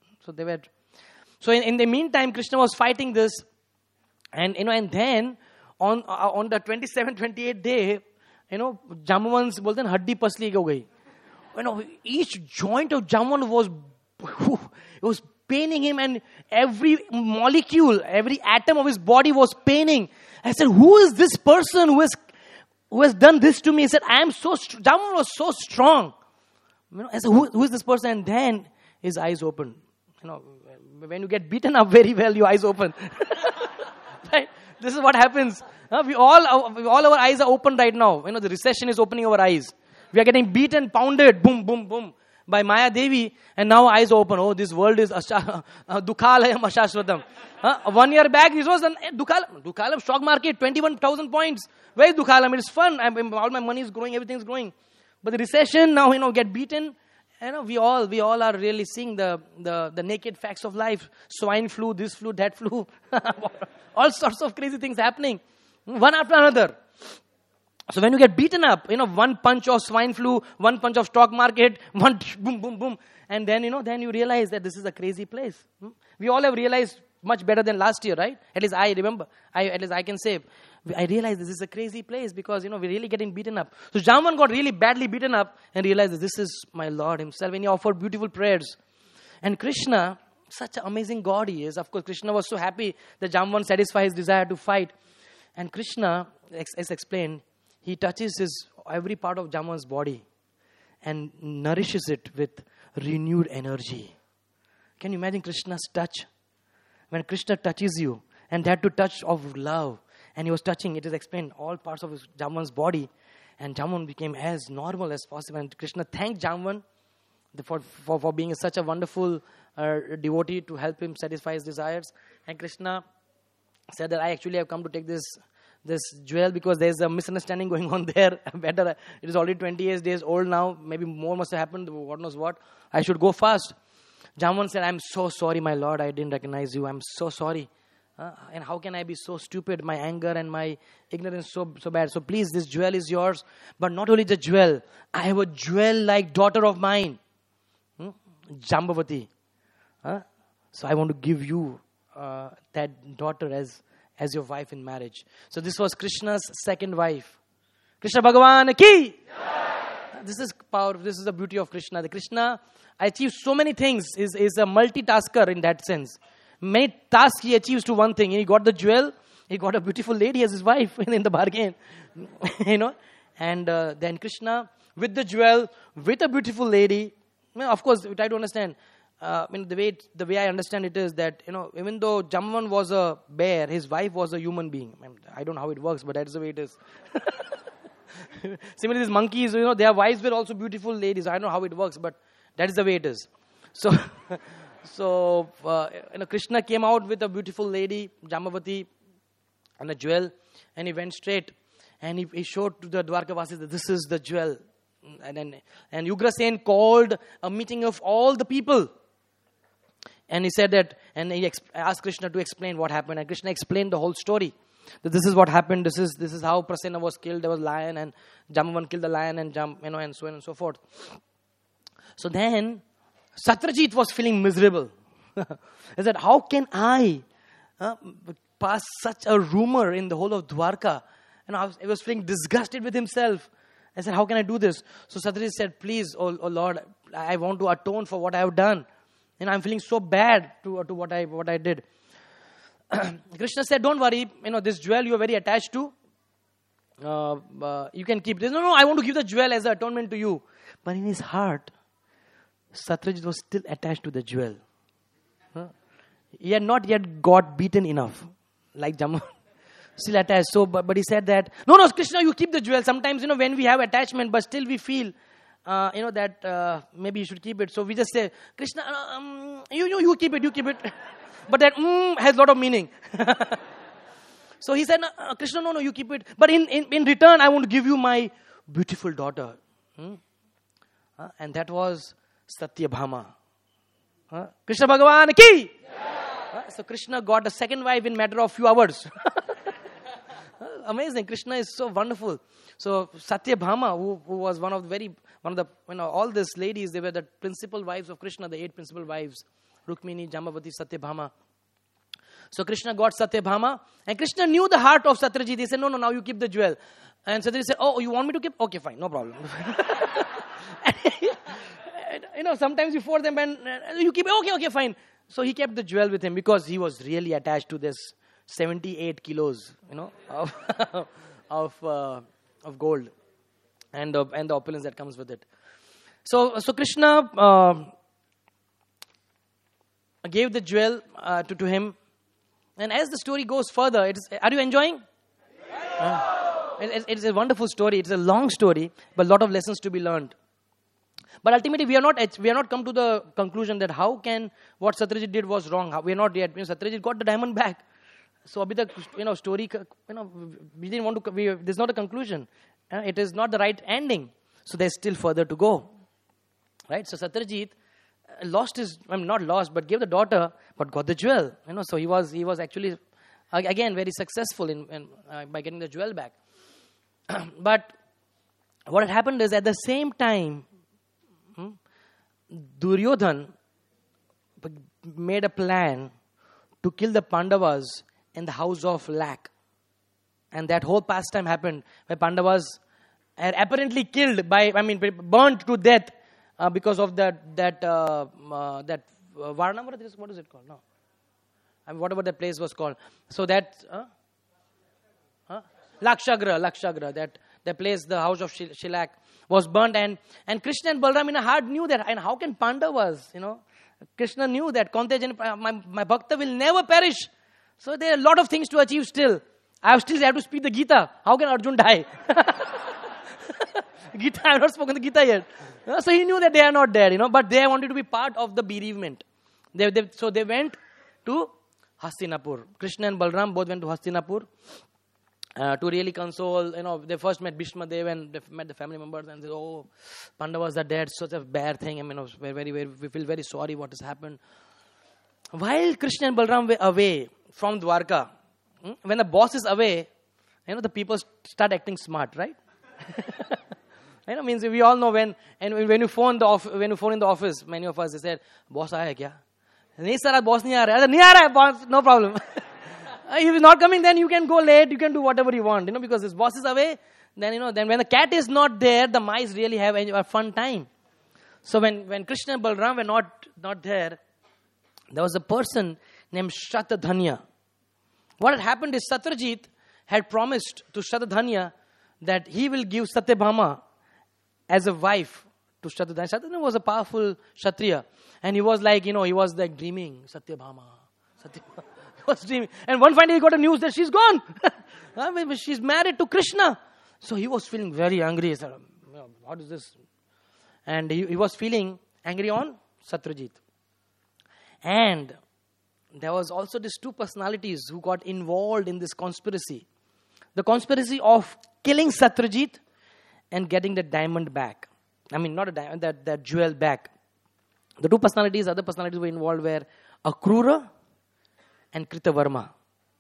So in the meantime, Krishna was fighting this, and then on the 27th-28th day, Jambavan's bolte hain haddi pasli ho gayi. Each joint of Jambavan was paining him, and every molecule, every atom of his body was paining. I said, who is this person who has done this to me? He said, I am so strong. Jambavan was so strong. I said, who is this person? And then his eyes opened. When you get beaten up very well, your eyes open. Right? This is what happens. We all our eyes are open right now. The recession is opening our eyes. We are getting beaten, pounded, boom, boom, boom, by Maya Devi, and now eyes open. Oh, this world is Dukhalayam Ashashvatam. 1 year back, this was Dukhalam stock market, 21,000 points. Where is Dukhalam? It is fun. All my money is growing, everything is growing. But the recession now, get beaten. We all are really seeing the naked facts of life. Swine flu, this flu, that flu. All sorts of crazy things happening, one after another. So when you get beaten up, one punch of swine flu, one punch of stock market, one boom, boom, boom. And then, then you realize that this is a crazy place. We all have realized much better than last year, right? At least I remember. At least I can say, I realized this is a crazy place because, we're really getting beaten up. So Jambavan got really badly beaten up and realized that this is my Lord himself. And he offered beautiful prayers. And Krishna, such an amazing God he is. Of course, Krishna was so happy that Jambavan satisfied his desire to fight. And Krishna, as explained, he touches every part of Jambavan's body and nourishes it with renewed energy. Can you imagine Krishna's touch? When Krishna touches you, and that to touch of love, and he was touching, it is explained, all parts of Jambavan's body, and Jambavan became as normal as possible. And Krishna thanked Jambavan for being such a wonderful devotee to help him satisfy his desires. And Krishna said that I actually have come to take this jewel because there is a misunderstanding going on there. Better, it is already 28 days old now. Maybe more must have happened. God knows what. I should go fast. Jambavan said, I'm so sorry, my Lord. I didn't recognize you. I'm so sorry. And how can I be so stupid? My anger and my ignorance so bad. So please, this jewel is yours. But not only the jewel. I have a jewel-like daughter of mine. Jambavati. So I want to give you that daughter as your wife in marriage. So this was Krishna's second wife. Krishna Bhagavan ki! Yeah. This is power. This is the beauty of Krishna. The Krishna achieves so many things. Is a multitasker in that sense. Many tasks he achieves to one thing. He got the jewel. He got a beautiful lady as his wife in the bargain. And then Krishna with the jewel, with a beautiful lady. Of course, we try to understand. The way I understand it is that, even though Jambavan was a bear, his wife was a human being. I don't know how it works, but that's the way it is. Similarly, these monkeys, their wives were also beautiful ladies. I don't know how it works, but that is the way it is. So, Krishna came out with a beautiful lady, Jambavati, and a jewel, and he went straight, and he showed to the Dwarkavasis that this is the jewel. And Ugrasen called a meeting of all the people. And he said that, and he asked Krishna to explain what happened. And Krishna explained the whole story. That this is what happened. This is how Prasenna was killed. There was lion, and Jambavan killed the lion, and and so on and so forth. So then, Satyajit was feeling miserable. He said, how can I pass such a rumor in the whole of Dwarka? And he was feeling disgusted with himself. I said, how can I do this? So Satyajit said, please, oh Lord, I want to atone for what I have done. And I'm feeling so bad to what I did. Krishna said, don't worry, this jewel you are very attached to. You can keep this. No, I want to give the jewel as an atonement to you. But in his heart, Satyajit was still attached to the jewel. He had not yet got beaten enough, like Jambavan. Still attached. So, but he said that, no, Krishna, you keep the jewel. Sometimes, when we have attachment, but still we feel, that maybe you should keep it. So we just say, Krishna, you keep it. But that has a lot of meaning. So he said, Krishna, no, you keep it. But in return, I want to give you my beautiful daughter. And that was Satyabhama. Krishna Bhagavan ki! Yeah. So Krishna got a second wife in matter of few hours. Amazing. Krishna is so wonderful. So Satyabhama, who was one of the all these ladies, they were the principal wives of Krishna, the 8 principal wives. Rukmini, Jambavati, Satyabhama. So Krishna got Satyabhama, and Krishna knew the heart of Satyajit. He said, no, now you keep the jewel. And Satyajit said, oh, you want me to keep? Okay, fine, no problem. Sometimes you force them and you keep it. Okay, fine. So he kept the jewel with him because he was really attached to this 78 kilos, of gold and the opulence that comes with it. So Krishna gave the jewel to him, and as the story goes further, are you enjoying? It's a wonderful story. It's a long story, but a lot of lessons to be learned. But ultimately, we are not come to the conclusion that how can what Satyajit did was wrong. We are not yet. Satyajit got the diamond back. So, abhi tak, story, we didn't want to. There's not a conclusion. It is not the right ending. So there's still further to go, right? So Satyajit not lost, but gave the daughter, but got the jewel. So he was actually again very successful by getting the jewel back. But what had happened is at the same time, Duryodhan made a plan to kill the Pandavas in the house of Lac. And that whole pastime happened where Pandavas are apparently killed burnt to death because of that Varna, what is it called? No. Whatever the place was called. So that, Lakshagra, that place, the house of Shilak, was burnt, and Krishna and Balram in a heart knew that. And how can Pandavas, Krishna knew that my bhakta will never perish. So there are a lot of things to achieve still. I still have to speak the Gita. How can Arjun die? Gita, I have not spoken the Gita yet. So he knew that they are not there, but they wanted to be part of the bereavement. So they went to Hastinapur. Krishna and Balram both went to Hastinapur to really console. They first met Bhishma Dev and they met the family members and said, oh, Pandavas are dead, such a bad thing. We feel very sorry what has happened. While Krishna and Balram were away from Dwarka, when the boss is away, the people start acting smart, right? Means we all know when you phone in the office, many of us, they said, boss aaya kya? Nahi sir, boss nahi aa raha. Nahi aa raha, boss, no problem. If he's not coming, then you can go late, you can do whatever you want, because his boss is away. Then, then when the cat is not there, the mice really have a fun time. So when Krishna and Balram were not there was a person named Shatadhanya. What had happened is Satyajit had promised to Shatadhanya that he will give Satyabhama as a wife to Shatadhanya. Shatadhanya was a powerful Kshatriya. And he was like, he was like dreaming, Satyabhama. He was dreaming. And one fine day he got a news that she's gone. She's married to Krishna. So he was feeling very angry. He said, what is this? And he was feeling angry on Satyajit. And there was also these two personalities who got involved in this conspiracy. The conspiracy of killing Satyajit and getting the diamond back. Not a diamond, that jewel back. The two other personalities were involved were Akrura and Kritavarma.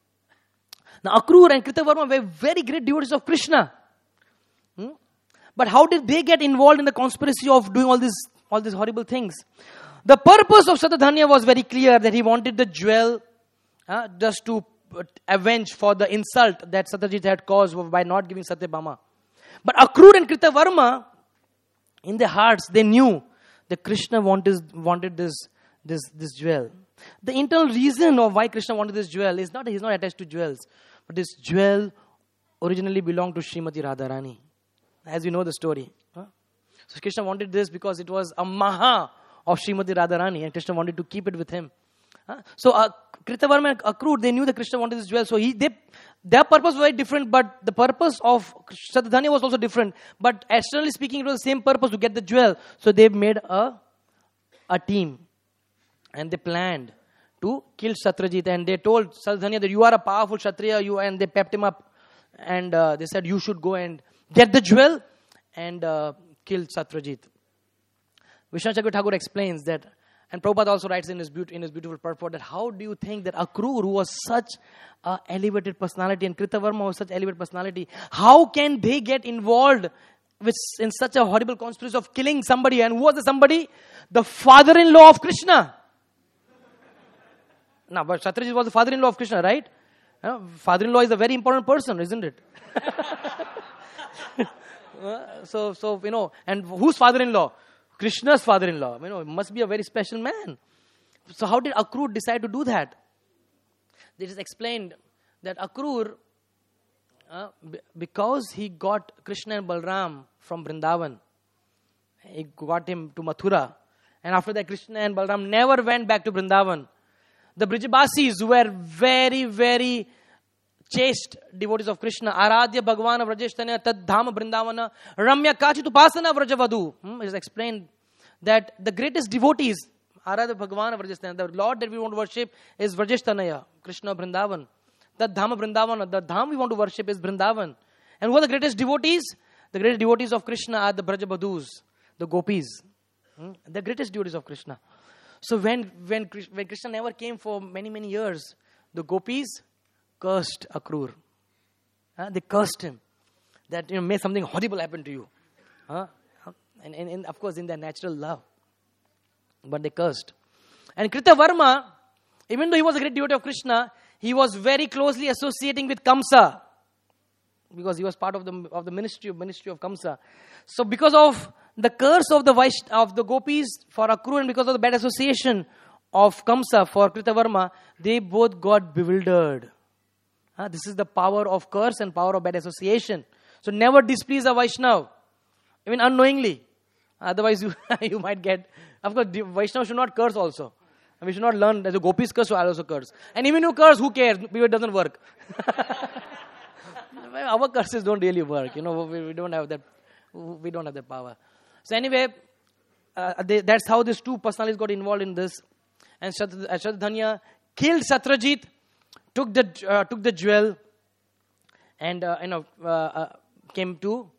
Now Akrura and Kritavarma were very great devotees of Krishna. But how did they get involved in the conspiracy of doing all these horrible things? The purpose of Shatadhanya was very clear, that he wanted the jewel just to avenge for the insult that Satyajit had caused by not giving Satyabhama. But Akrura and Kritavarma, in their hearts, they knew that Krishna wanted this jewel. The internal reason of why Krishna wanted this jewel is he's not attached to jewels, but this jewel originally belonged to Srimati Radharani, as you know the story. So Krishna wanted this because it was a maha of Srimati Radharani, and Krishna wanted to keep it with him. So Kritavarma and Akrura, they knew that Krishna wanted this jewel. So their purpose was very different, but the purpose of Shatadhanya was also different. But externally speaking, it was the same purpose, to get the jewel. So they made a team. And they planned to kill Satyajit. And they told Shatadhanya that you are a powerful Kshatriya, and they pepped him up. And they said, you should go and get the jewel and kill Satyajit. Vishwanath Chakravarti Thakur explains that, and Prabhupada also writes in his beautiful purport, that how do you think that Akrura, who was such an elevated personality, and Kritavarma was such an elevated personality, how can they get involved in such a horrible conspiracy of killing somebody? And who was the somebody? The father-in-law of Krishna. Now, but Satyajit was the father-in-law of Krishna, right? Father-in-law is a very important person, isn't it? So, and whose father-in-law? Krishna's father-in-law. It must be a very special man. So how did Akrur decide to do that? It is explained that Akrur, because he got Krishna and Balram from Vrindavan, he got him to Mathura, and after that Krishna and Balram never went back to Vrindavan. The Brijabasis were very, very chaste devotees of Krishna. Aradhya Bhagavana Vrajestanya Tad Dhama Vrindavana Ramya Kachit Upasana Vrajavadu. It is explained that the greatest devotees, Aradhya Bhagavana Vrajestanya, the Lord that we want to worship is Vrajestanya, Krishna Vrindavan. Tad Dhama Vrindavana, the Dham we want to worship is Vrindavan. And who are the greatest devotees? The greatest devotees of Krishna are the Brajabadhus, the Gopis. The greatest devotees of Krishna. So when Krishna never came for many, many years, the Gopis cursed Akrur. They cursed him. That, may something horrible happen to you. And of course in their natural love. But they cursed. And Kritavarma, even though he was a great devotee of Krishna, he was very closely associating with Kamsa. Because he was part of the ministry of Kamsa. So because of the curse of the Gopis for Akrur, and because of the bad association of Kamsa for Kritavarma, they both got bewildered. This is the power of curse and power of bad association. So never displease a Vaishnava, even unknowingly. Otherwise you might get... Of course, Vaishnava should not curse also. We should not learn that the Gopis curse, so I'll also curse. And even you curse, who cares? It doesn't work. Our curses don't really work. We don't have that. We don't have that power. So anyway, that's how these two personalities got involved in this. And Shatadhanya killed Satyajit, took the jewel, and came to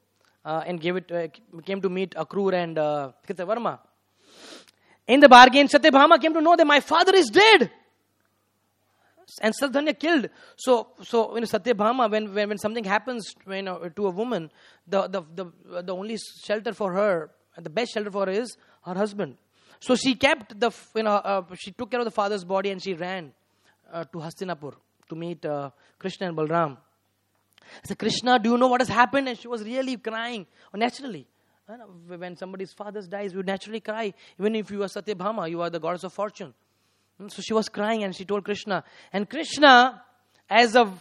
meet Akrur and Kritavarma. In the bargain, Satyabhama came to know that my father is dead. And Shatadhanya killed. So Satyabhama, when something happens to a woman, the only shelter for her, the best shelter for her is her husband. So she kept she took care of the father's body and she ran to Hastinapur to meet Krishna and Balram. I said, Krishna, do you know what has happened? And she was really crying. Naturally. When somebody's father dies, you naturally cry. Even if you are Satyabhama, you are the goddess of fortune. So she was crying and she told Krishna. And Krishna, as a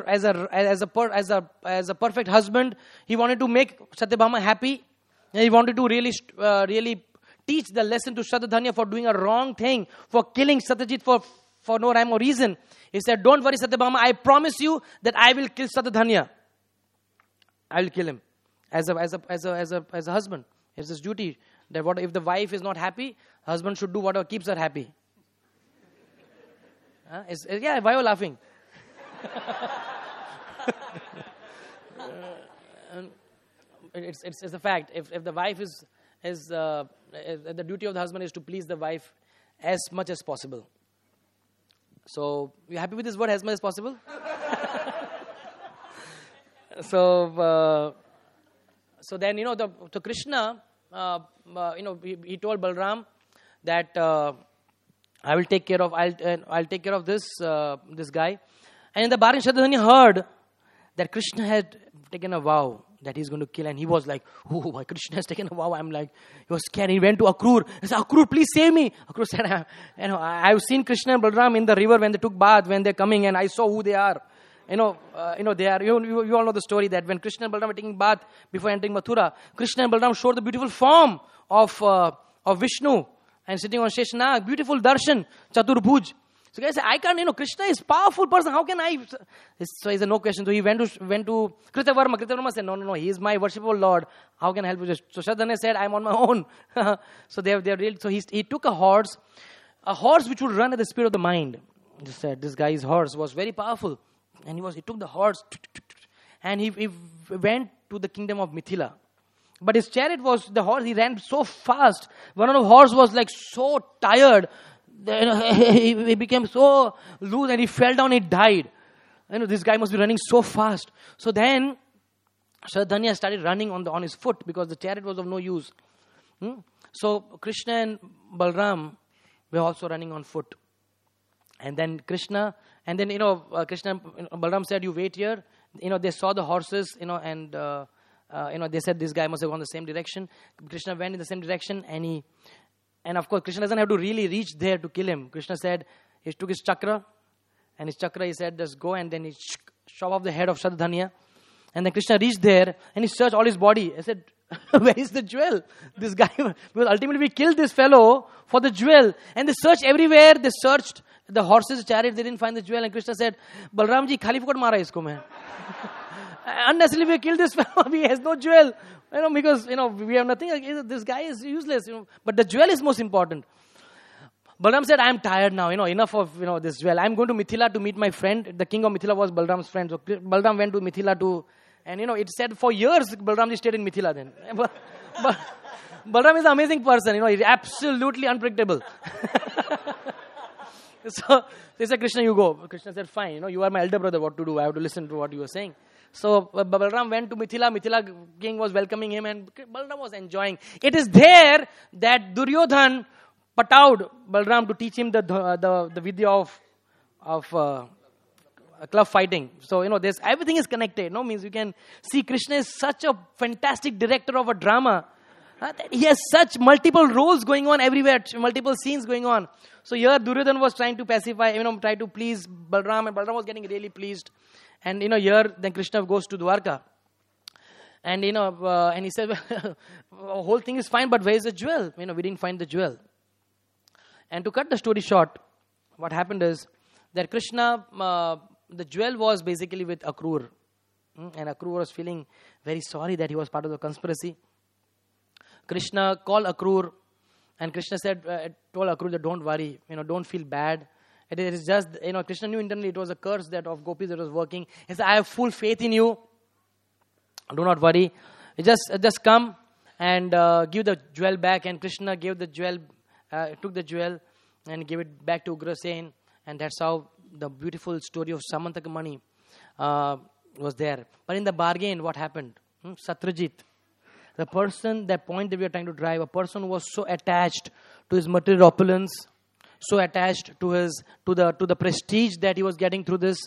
perfect husband, he wanted to make Satyabhama happy. And he wanted to really teach the lesson to Shatadhanya for doing a wrong thing, for killing Satyajit for no rhyme or reason. He said, don't worry, Satyabhama, I promise you that I will kill Shatadhanya. I will kill him as a husband. It's his duty that what if the wife is not happy, husband should do whatever keeps her happy. Why are you laughing? It's a fact. If the wife is the duty of the husband is to please the wife as much as possible. So you happy with this word, as much as possible? So then to Krishna, he told Balram that I will take care of I'll take care of this guy. And in the bargain, Shatadhanya heard that Krishna had taken a vow that he's going to kill, and he was like, "Oh, my Krishna has taken a vow." I'm like, he was scared. He went to Akrur. He said, "Akrur, please save me." Akrur said, "I've seen Krishna and Balram in the river when they took bath, when they're coming, and I saw who they are. They are. You all know the story that when Krishna and Balram were taking bath before entering Mathura, Krishna and Balram showed the beautiful form of Vishnu and sitting on Sheshanag, beautiful darshan, Chaturbhuj. So guys say, I can't, Krishna is powerful person. How can I? So he said, no question. So he went to Kritavarma. Kritavarma said, no, he is my worshipful Lord. How can I help you? So Shatadhanya said, I'm on my own. So they're really. So he took a horse which would run at the speed of the mind. He said, this guy's horse was very powerful, and he took the horse, and he went to the kingdom of Mithila. But his chariot he ran so fast. One of the horse was like so tired. He became so loose and he fell down, he died. This guy must be running so fast. So then Shatadhanya started running on his foot because the chariot was of no use. So Krishna and Balram were also running on foot. And then Krishna, Krishna, Balaram said, you wait here. They saw the horses, and they said this guy must have gone the same direction. Krishna went in the same direction, and of course, Krishna doesn't have to really reach there to kill him. Krishna said, he took his chakra, and his chakra, he said, just go, and then he shove off the head of Shaddhanya. And then Krishna reached there, and he searched all his body. I said, where is the jewel? This guy, because ultimately we killed this fellow for the jewel. And they searched everywhere. They searched the horses, chariot, they didn't find the jewel. And Krishna said, Balram ji, khali fukad mara isko main. Unnecessarily we killed this fellow. He has no jewel. Because, we have nothing. This guy is useless. But the jewel is most important. Balram said, I am tired now. Enough of, this jewel. I am going to Mithila to meet my friend. The king of Mithila was Balram's friend. So Balram went to Mithila to, and, it said for years, Balram ji stayed in Mithila then. But Balram is an amazing person. He's absolutely unpredictable. So they said, Krishna, you go. Krishna said, fine. You are my elder brother. What to do? I have to listen to what you are saying. So Balram went to Mithila. Mithila king was welcoming him, and Balram was enjoying. It is there that Duryodhan patawed Balram to teach him the vidya of club fighting. So there's everything is connected. Means you can see Krishna is such a fantastic director of a drama. He has such multiple roles going on everywhere, multiple scenes going on. So here Duryodhan was trying to pacify, try to please Balram, and Balram was getting really pleased. And here then Krishna goes to Dwarka. And and he said, the whole thing is fine, but where is the jewel? We didn't find the jewel. And to cut the story short, what happened is that Krishna, the jewel was basically with Akrur. And Akrur was feeling very sorry that he was part of the conspiracy. Krishna called Akrur, and Krishna told Akrur that don't worry, don't feel bad. It is just, Krishna knew internally it was a curse that of gopis that was working. He said, I have full faith in you. Do not worry. Just come and give the jewel back. And Krishna gave the jewel, took the jewel and gave it back to Ugrasen. And that's how the beautiful story of Samantakamani was there. But in the bargain, what happened? Satrajit, the person, that point that we are trying to drive, a person who was so attached to his material opulence, so attached to the prestige that he was getting through this,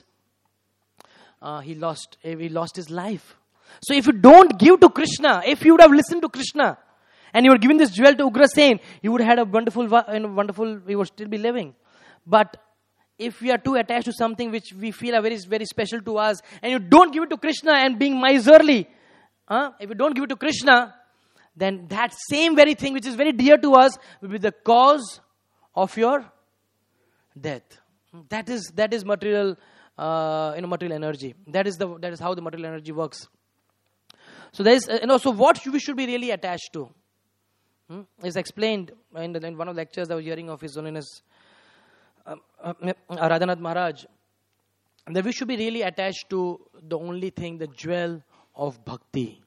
he lost his life. So if you don't give to Krishna, if you would have listened to Krishna, and you were giving this jewel to Ugrasen, you would have had a wonderful, we would still be living. But if we are too attached to something which we feel are very, very special to us, and you don't give it to Krishna and being miserly, if you don't give it to Krishna, then that same very thing which is very dear to us will be the cause of your death. That is material, material energy. That is how the material energy works. So there is, so what we should be really attached to is explained in one of the lectures I was hearing of His Holiness Radhanath Maharaj, that we should be really attached to the only thing, the jewel of bhakti.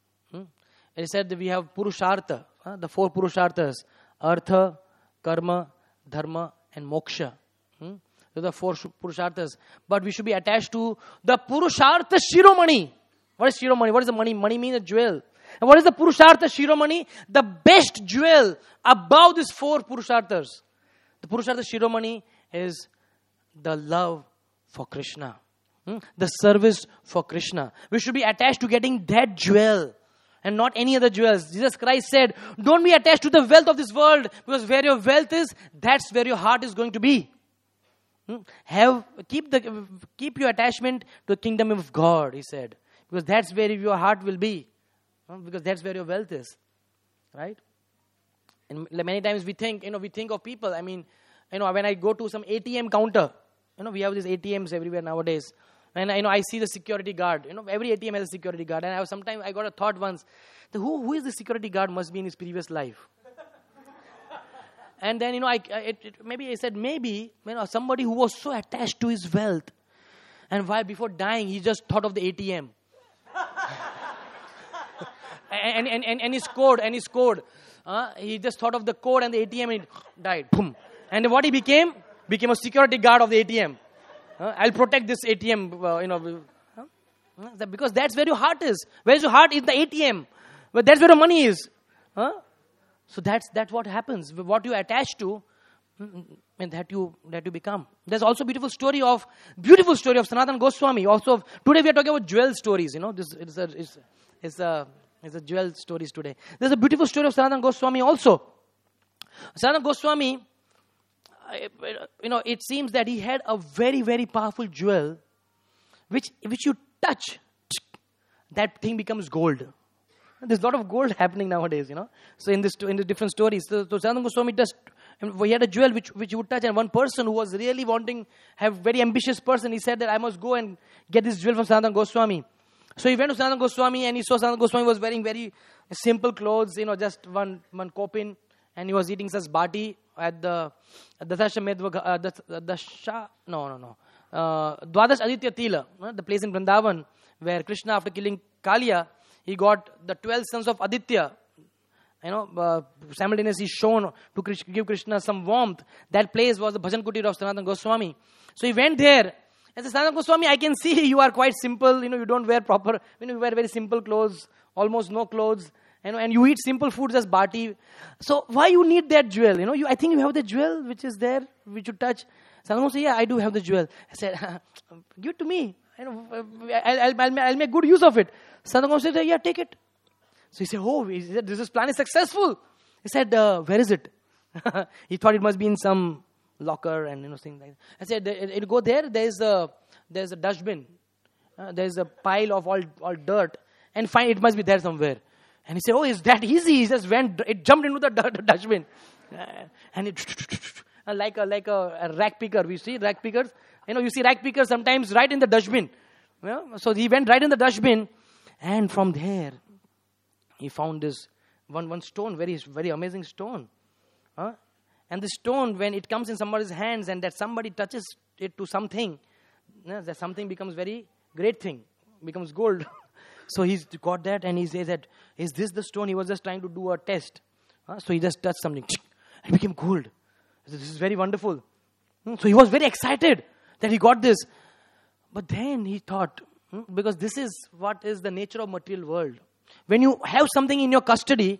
It said that we have purushartha, the four purusharthas, artha, karma, dharma, and moksha. Those are the four purusharthas. But we should be attached to the purushartha shiromani. What is shiromani? What is the money? Money means a jewel. And what is the purushartha shiromani? The best jewel above these four purusharthas. The purushartha shiromani is the love for Krishna. The service for Krishna. We should be attached to getting that jewel and not any other jewels. Jesus Christ said, don't be attached to the wealth of this world, because where your wealth is, that's where your heart is going to be. Keep your attachment to the kingdom of God, he said, because that's where your heart will be, because that's where your wealth is, right? And many times we think of people. I mean, when I go to some ATM counter, we have these ATMs everywhere nowadays. And I see the security guard. Every ATM has a security guard. And sometimes I got a thought once, who is the security guard must be in his previous life. And then, maybe I said, somebody who was so attached to his wealth. And while before dying, he just thought of the ATM. and his code. He just thought of the code and the ATM and he died. Boom. And what he became? Became a security guard of the ATM. I'll protect this ATM, because that's where your heart is. Where's your heart? Is the ATM. But that's where the money is. So that's what happens. What you attach to, And that you become. There's also beautiful story of Sanatana Goswami. Also, today we are talking about jewel stories. This is a jewel stories today. There's a beautiful story of Sanatana Goswami also. Sanatana Goswami, it seems that he had a very, very powerful jewel, which you touch, that thing becomes gold. There's a lot of gold happening nowadays, So in the different stories, so Sanatana Goswami he had a jewel which he would touch, and one person who was really very ambitious person, he said that I must go and get this jewel from Sanatana Goswami. So he went to Sanatana Goswami and he saw Sanatana Goswami was wearing very simple clothes, just one kopin, and he was eating such bati at the Dwadash Aditya Tila, the place in Vrindavan where Krishna, after killing Kaliya, he got the 12 sons of Aditya, simultaneously shown to give Krishna some warmth. That place was the Bhajan Kutir of Sanatana Goswami. So he went there and said, Sanatana Goswami, I can see you are quite simple, you don't wear proper, you wear very simple clothes, almost no clothes, and you eat simple foods as bati. So why you need that jewel? I think you have the jewel which is there, which you touch. Sanatana Goswami said, yeah, I do have the jewel. I said, give it to me. I'll make good use of it. Sanatana Goswami said, yeah, take it. So he said, this plan is successful. He said, where is it? He thought it must be in some locker and things like that. I said, it'll go there. There's a dustbin. There's a pile of all dirt, and find it must be there somewhere. And he said, is that easy? He just it jumped into the dustbin, and it like a rack picker. We see rack pickers. You see rack pickers sometimes right in the dustbin. So he went right in the dustbin, and from there he found this one stone, very, very amazing stone. And the stone, when it comes in somebody's hands and that somebody touches it to something, that something becomes very great thing, becomes gold. So he's got that and he says that, is this the stone? He was just trying to do a test. So he just touched something and it became gold. This is very wonderful. So he was very excited that he got this. But then he thought, because this is what is the nature of material world. When you have something in your custody,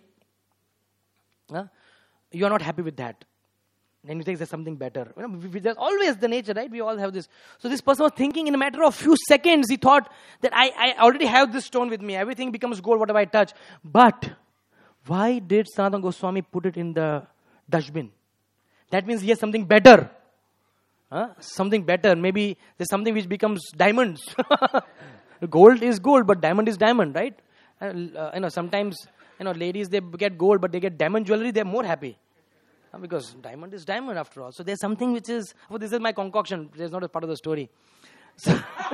you are not happy with that. Then you think there's something better. There's always the nature, right? We all have this. So this person was thinking in a matter of few seconds, he thought that I already have this stone with me. Everything becomes gold, whatever I touch. But why did Sanatana Goswami put it in the dustbin? That means he has something better. Something better. Maybe there's something which becomes diamonds. Gold is gold, but diamond is diamond, right? Sometimes, ladies, they get gold, but they get diamond jewelry, they're more happy. Because diamond is diamond after all. So there's something which is, this is my concoction. There's not a part of the story. So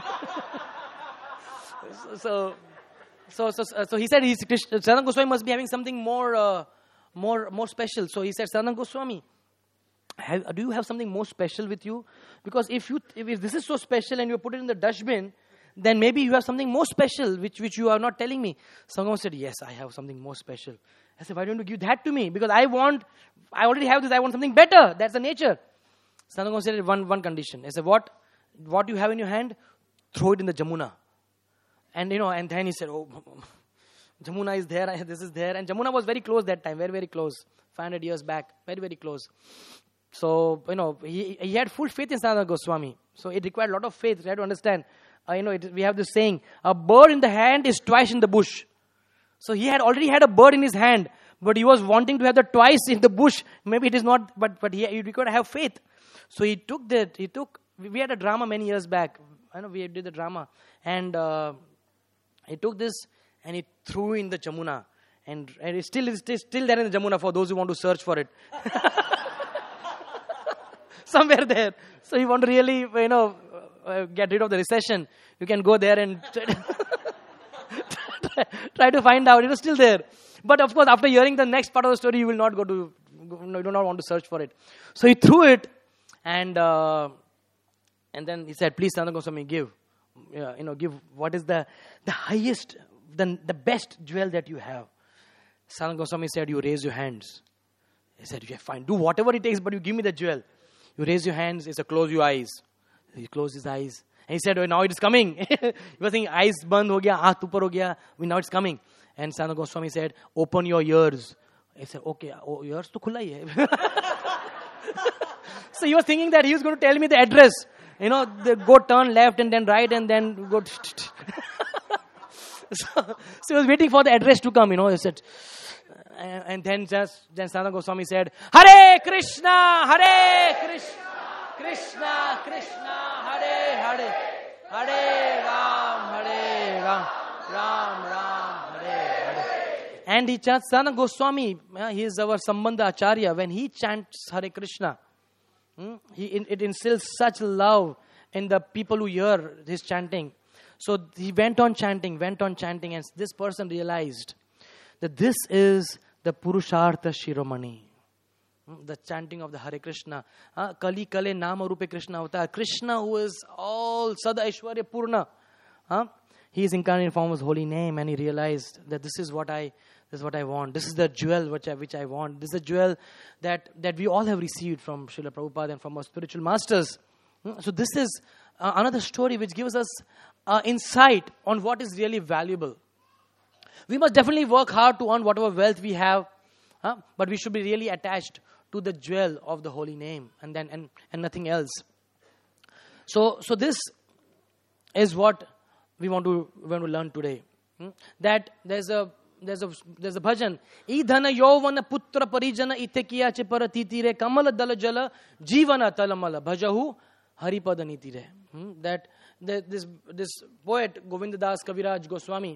he said, Sanatana Goswami must be having something more special. So he said, Sanatana Goswami, do you have something more special with you? Because if this is so special and you put it in the dustbin, then maybe you have something more special which you are not telling me. Sanatana said, yes, I have something more special. I said, why don't you give that to me? Because I already have this, I want something better. That's the nature. Sanatana said one condition. I said, what you have in your hand, throw it in the Jamuna. And and then he said, Jamuna is there, this is there. And Jamuna was very close that time, very, very close. 500 years back, very, very close. So, he had full faith in Sanatana Goswami. So it required a lot of faith. You have to understand. We have this saying, a bird in the hand is twice in the bush. So he had already had a bird in his hand, but he was wanting to have the twice in the bush. Maybe it is not, but he required to have faith. So we had a drama many years back. We did the drama. And he took this and he threw in the Jamuna. And it's still there in the Jamuna for those who want to search for it. Somewhere there. So you want to really, get rid of the recession, you can go there and try to find out. It is still there. But of course, after hearing the next part of the story, you will not you do not want to search for it. So he threw it, and then he said, please, Sanatana Goswami, give what is the highest, the best jewel that you have. Sanatana Goswami said, you raise your hands. He said, yeah, fine, do whatever it takes, but you give me the jewel. You raise your hands, he said, close your eyes. He closed his eyes. And he said, now it is coming. He was saying, eyes band ho gaya, haath upar ho gaya. Now it's coming. And Sanatana Goswami said, open your ears. He said, okay, ears to khula hi hai. So he was thinking that he was going to tell me the address. Go turn left and then right and then go. So he was waiting for the address to come, He said, and then Sanatana Goswami said, Hare Krishna, Krishna Krishna, Hare Hare, Hare Ram, Ram Ram, Hare Hare. And he chants, Sanatana Goswami, he is our Sambandha Acharya. When he chants Hare Krishna, it instills such love in the people who hear his chanting. So he went on chanting, and this person realized that this is the Purushartha Shiromani. The chanting of the Hare Krishna. Kali Kale Nama Rupe Krishna Avatar. Krishna, who is all Sada Aishwarya Purna. He is incarnate in form of his holy name, and he realized that this is what I want. This is the jewel which I want. This is the jewel that we all have received from Srila Prabhupada and from our spiritual masters. So this is another story which gives us insight on what is really valuable. We must definitely work hard to earn whatever wealth we have, but we should be really attached to the jewel of the holy name and nothing else. So this is what we want to learn today. That there's a bhajan. Idhana yovana putra parijana itekiya chipara titire kamala dala jala jivana talamala bhajahu haripada nitire. That this poet Govinda Das Kaviraj Goswami,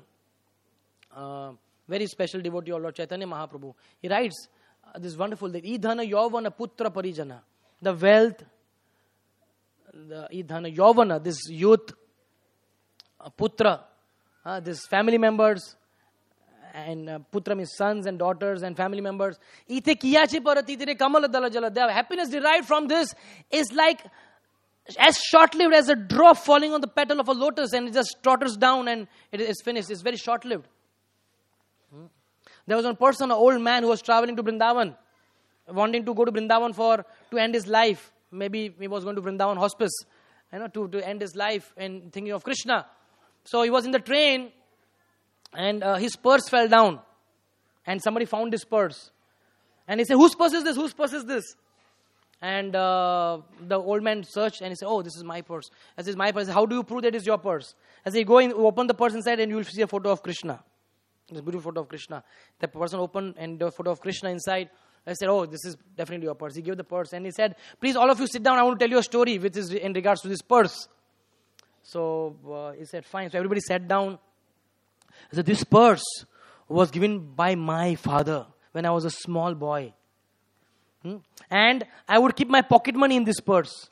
very special devotee of Lord Chaitanya Mahaprabhu, he writes this wonderful that idhana yovana putra parijana, the wealth, the idhana yovana, this youth, putra, this family members, and putra means sons and daughters and family members. Ite kiyachi paratitire kamala dala jala. The happiness derived from this is like as short-lived as a drop falling on the petal of a lotus, and it just totters down and it is finished. It's very short-lived. There was one person, an old man who was traveling to Vrindavan, wanting to go to Vrindavan to end his life. Maybe he was going to Vrindavan hospice, to end his life and thinking of Krishna. So he was in the train, and his purse fell down, and somebody found his purse, and he said, "Whose purse is this? Whose purse is this?" And the old man searched, and he said, "Oh, this is my purse." I said, "My purse." "How do you prove that it's your purse?" I said, "Go in, open the purse inside, and you will see a photo of Krishna." This beautiful photo of Krishna. The person opened, and the photo of Krishna inside. I said, "Oh, this is definitely your purse." He gave the purse, and he said, "Please, all of you sit down. I want to tell you a story which is in regards to this purse." So he said, "Fine." So everybody sat down. He said, "This purse was given by my father when I was a small boy. And I would keep my pocket money in this purse.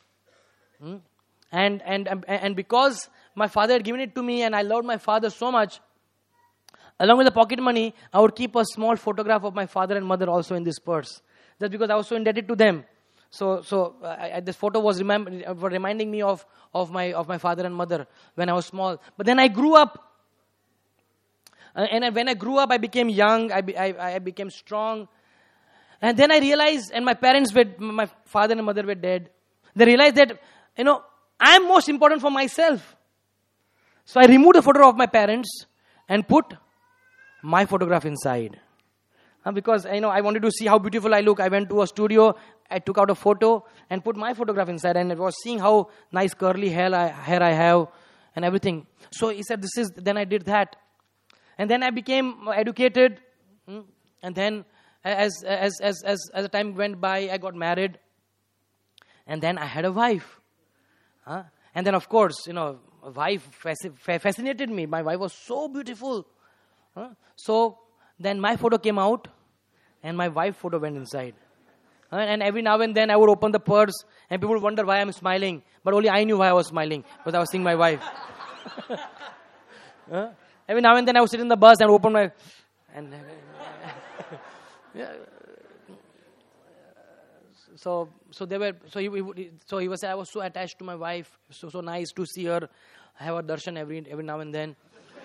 And because my father had given it to me and I loved my father so much, along with the pocket money, I would keep a small photograph of my father and mother also in this purse. That's because I was so indebted to them. So this photo was reminding me of my father and mother when I was small. But then I grew up. And when I grew up, I became young. I became strong. And then I realized, and my father and mother were dead. They realized that, I'm most important for myself. So I removed the photo of my parents and put my photograph inside. Because, I wanted to see how beautiful I look. I went to a studio, I took out a photo and put my photograph inside. And I was seeing how nice curly hair I have and everything. So he said, then I did that. And then I became educated. And then as the time went by, I got married. And then I had a wife. And then, of course, a wife fascinated me. My wife was so beautiful. So then my photo came out and my wife's photo went inside. And every now and then I would open the purse and people would wonder why I'm smiling. But only I knew why I was smiling, because I was seeing my wife. Every now and then I would sit in the bus and open my... So he was saying, I was so attached to my wife, so nice to see her. I have a darshan every now and then.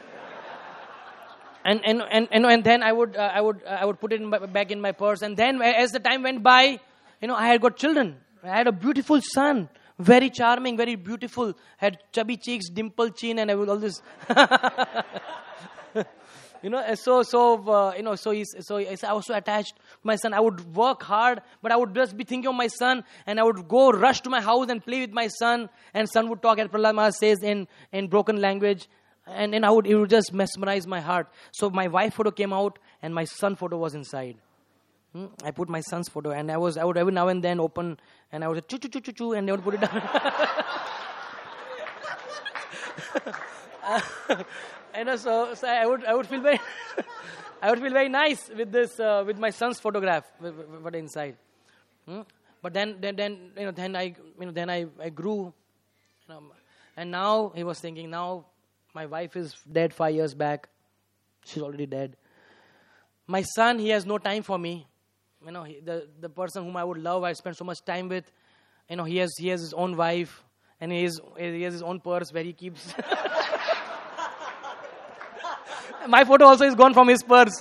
And then I would put it back in my purse. And then as the time went by, I had got children. I had a beautiful son, very charming, very beautiful, had chubby cheeks, dimpled chin, and all this. I was so attached to my son. I would work hard, but I would just be thinking of my son, and I would go rush to my house and play with my son, and son would talk, as Prahlad Maharaj says, in broken language, and it would just mesmerize my heart. So my wife photo came out, and my son photo was inside. I put my son's photo, and I would every now and then open, and I would say, choo, and they would put it down. So I would feel very, I would feel very nice with this, with my son's photograph, what inside. But then I grew, and now he was thinking, now my wife is dead 5 years back. She's already dead. My son, he has no time for me. The person whom I would love, I spend so much time with. He has his own wife, and he has his own purse where he keeps. My photo also is gone from his purse.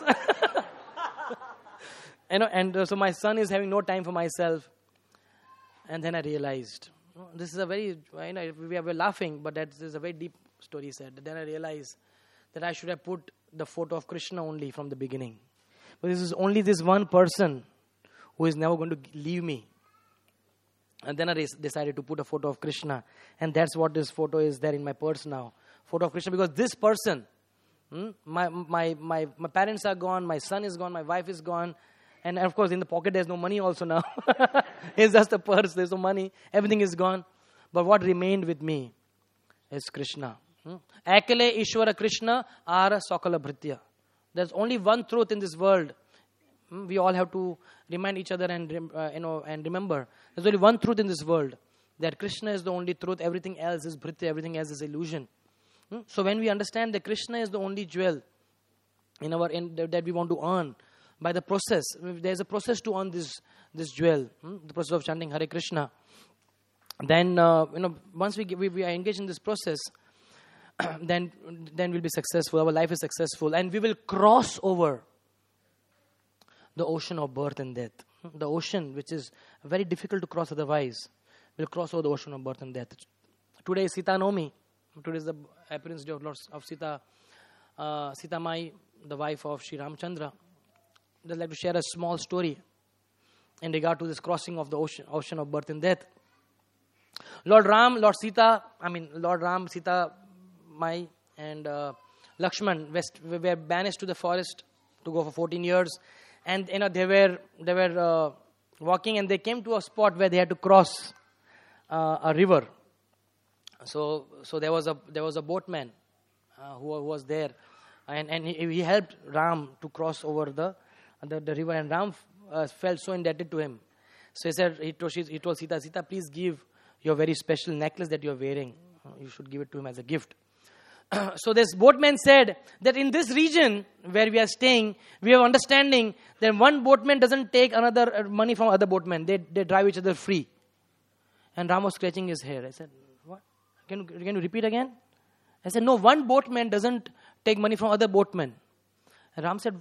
So my son is having no time for myself. And then I realized, this is a very, we were laughing, but that is a very deep story, he said. Then I realized that I should have put the photo of Krishna only from the beginning. But this is only this one person who is never going to leave me. And then I decided to put a photo of Krishna. And that's what this photo is there in my purse now. Photo of Krishna, because this person, my parents are gone, my son is gone, my wife is gone. And of course, in the pocket, there's no money also now. It's just a purse, there's no money. Everything is gone. But what remained with me is Krishna. Akale Ishwara Krishna Ara Sakala Bhritya. There's only one truth in this world. We all have to remind each other and remember. There's only one truth in this world. That Krishna is the only truth. Everything else is Bhritya. Everything else is illusion. So when we understand that Krishna is the only jewel that we want to earn, by the process, there's a process to earn this jewel, the process of chanting Hare Krishna. Then once we are engaged in this process, then we'll be successful. Our life is successful, and we will cross over the ocean of birth and death. The ocean, which is very difficult to cross otherwise, will cross over the ocean of birth and death. Today is Sita Navami. Today is the appearance day of Sita, Sita Mai, the wife of Sri Ramchandra. I'd like to share a small story in regard to this crossing of the ocean of birth and death. Lord Ram, Sita Mai, and Lakshman were banished to the forest to go for 14 years, and they were walking, and they came to a spot where they had to cross a river. So there was a boatman who was there, and he helped Ram to cross over the river, and Ram felt so indebted to him. So he told Sita, please give your very special necklace that you are wearing. You should give it to him as a gift. So this boatman said that in this region where we are staying, we have understanding that one boatman doesn't take another money from other boatmen. They drive each other free. And Ram was scratching his hair. I said, what? Can you repeat again? I said, no, one boatman doesn't take money from other boatmen. And Ram said,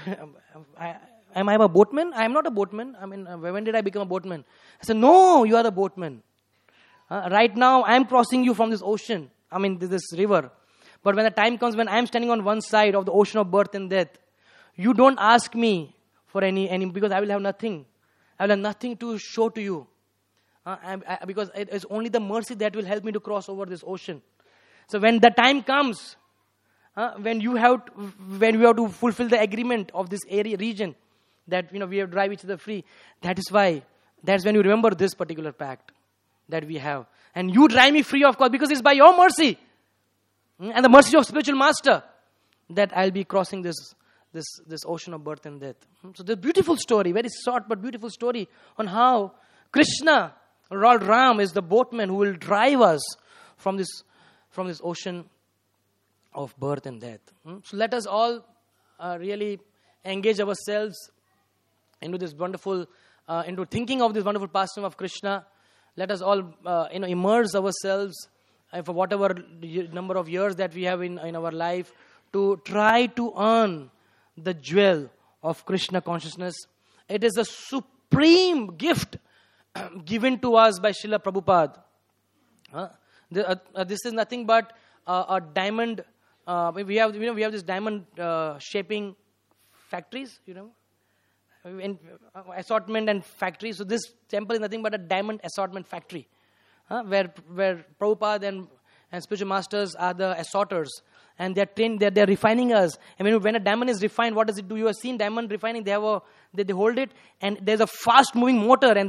am I a boatman? I am not a boatman. I mean, when did I become a boatman? I said, no, you are the boatman. Right now, I am crossing you from this ocean. This river. But when the time comes when I am standing on one side of the ocean of birth and death, you don't ask me for any because I will have nothing. I will have nothing to show to you. Because it is only the mercy that will help me to cross over this ocean. So when the time comes, when you have to fulfill the agreement of this region, that we have to drive each other free, that's when you remember this particular pact that we have. And you drive me free, of course, because it's by your mercy and the mercy of spiritual master that I'll be crossing this ocean of birth and death. So the beautiful story, very short but beautiful story on how Krishna, Lord Ram, is the boatman who will drive us from this ocean of birth and death. So let us all really engage ourselves into this wonderful, into thinking of this wonderful pastime of Krishna. Let us all, immerse ourselves for whatever number of years that we have in our life to try to earn the jewel of Krishna consciousness. It is a supreme gift given to us by Srila Prabhupada. This is nothing but a diamond we have this diamond shaping factories, in assortment and factories. So this temple is nothing but a diamond assortment factory, where Prabhupada and spiritual masters are the assorters, and they're trained. They're refining us. I mean, when a diamond is refined, what does it do? You have seen diamond refining. They hold it, and there's a fast moving motor, and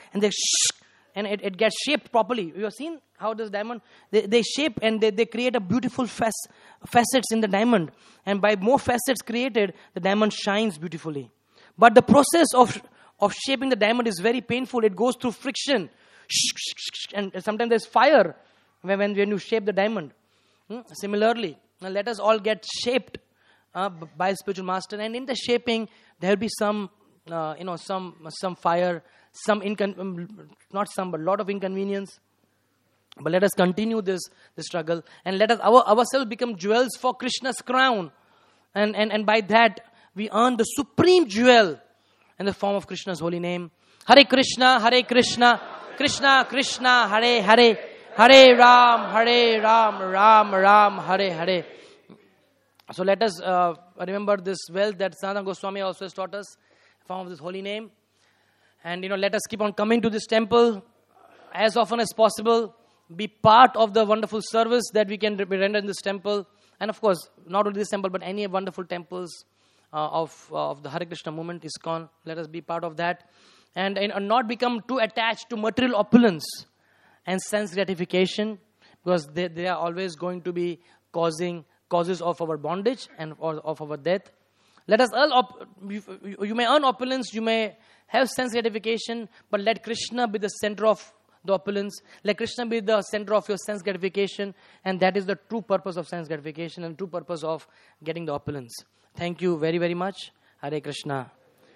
it gets shaped properly. You have seen how this diamond, they shape, and they create a beautiful facets in the diamond. And by more facets created, the diamond shines beautifully. But the process of shaping the diamond is very painful. It goes through friction. And sometimes there's fire when you shape the diamond. Similarly, now let us all get shaped by spiritual master. And in the shaping, there will be some fire, but a lot of inconvenience. But let us continue this struggle, and let us ourselves become jewels for Krishna's crown, and by that we earn the supreme jewel in the form of Krishna's holy name. Hare Krishna, Krishna Krishna, Hare Hare, Hare Ram, Ram Ram, Hare Hare. So let us remember this wealth that Sanatana Goswami also has taught us in the form of this holy name. And let us keep on coming to this temple as often as possible. Be part of the wonderful service that we can render in this temple. And of course, not only this temple, but any wonderful temples of the Hare Krishna movement, ISKCON. Let us be part of that. And not become too attached to material opulence and sense gratification, because they are always going to be causes of our bondage and of our death. Let us you may earn opulence, you may have sense gratification, but let Krishna be the center of the opulence. Let Krishna be the center of your sense gratification, and that is the true purpose of sense gratification and true purpose of getting the opulence. Thank you very, very much. Hare Krishna.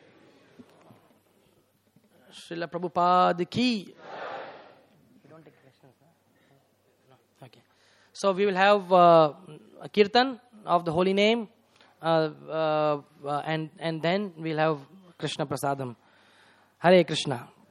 Srila Prabhupada ki. We don't take questions, no? Okay. So we will have a kirtan of the holy name, and then we'll have Krishna Prasadam. Hare Krishna.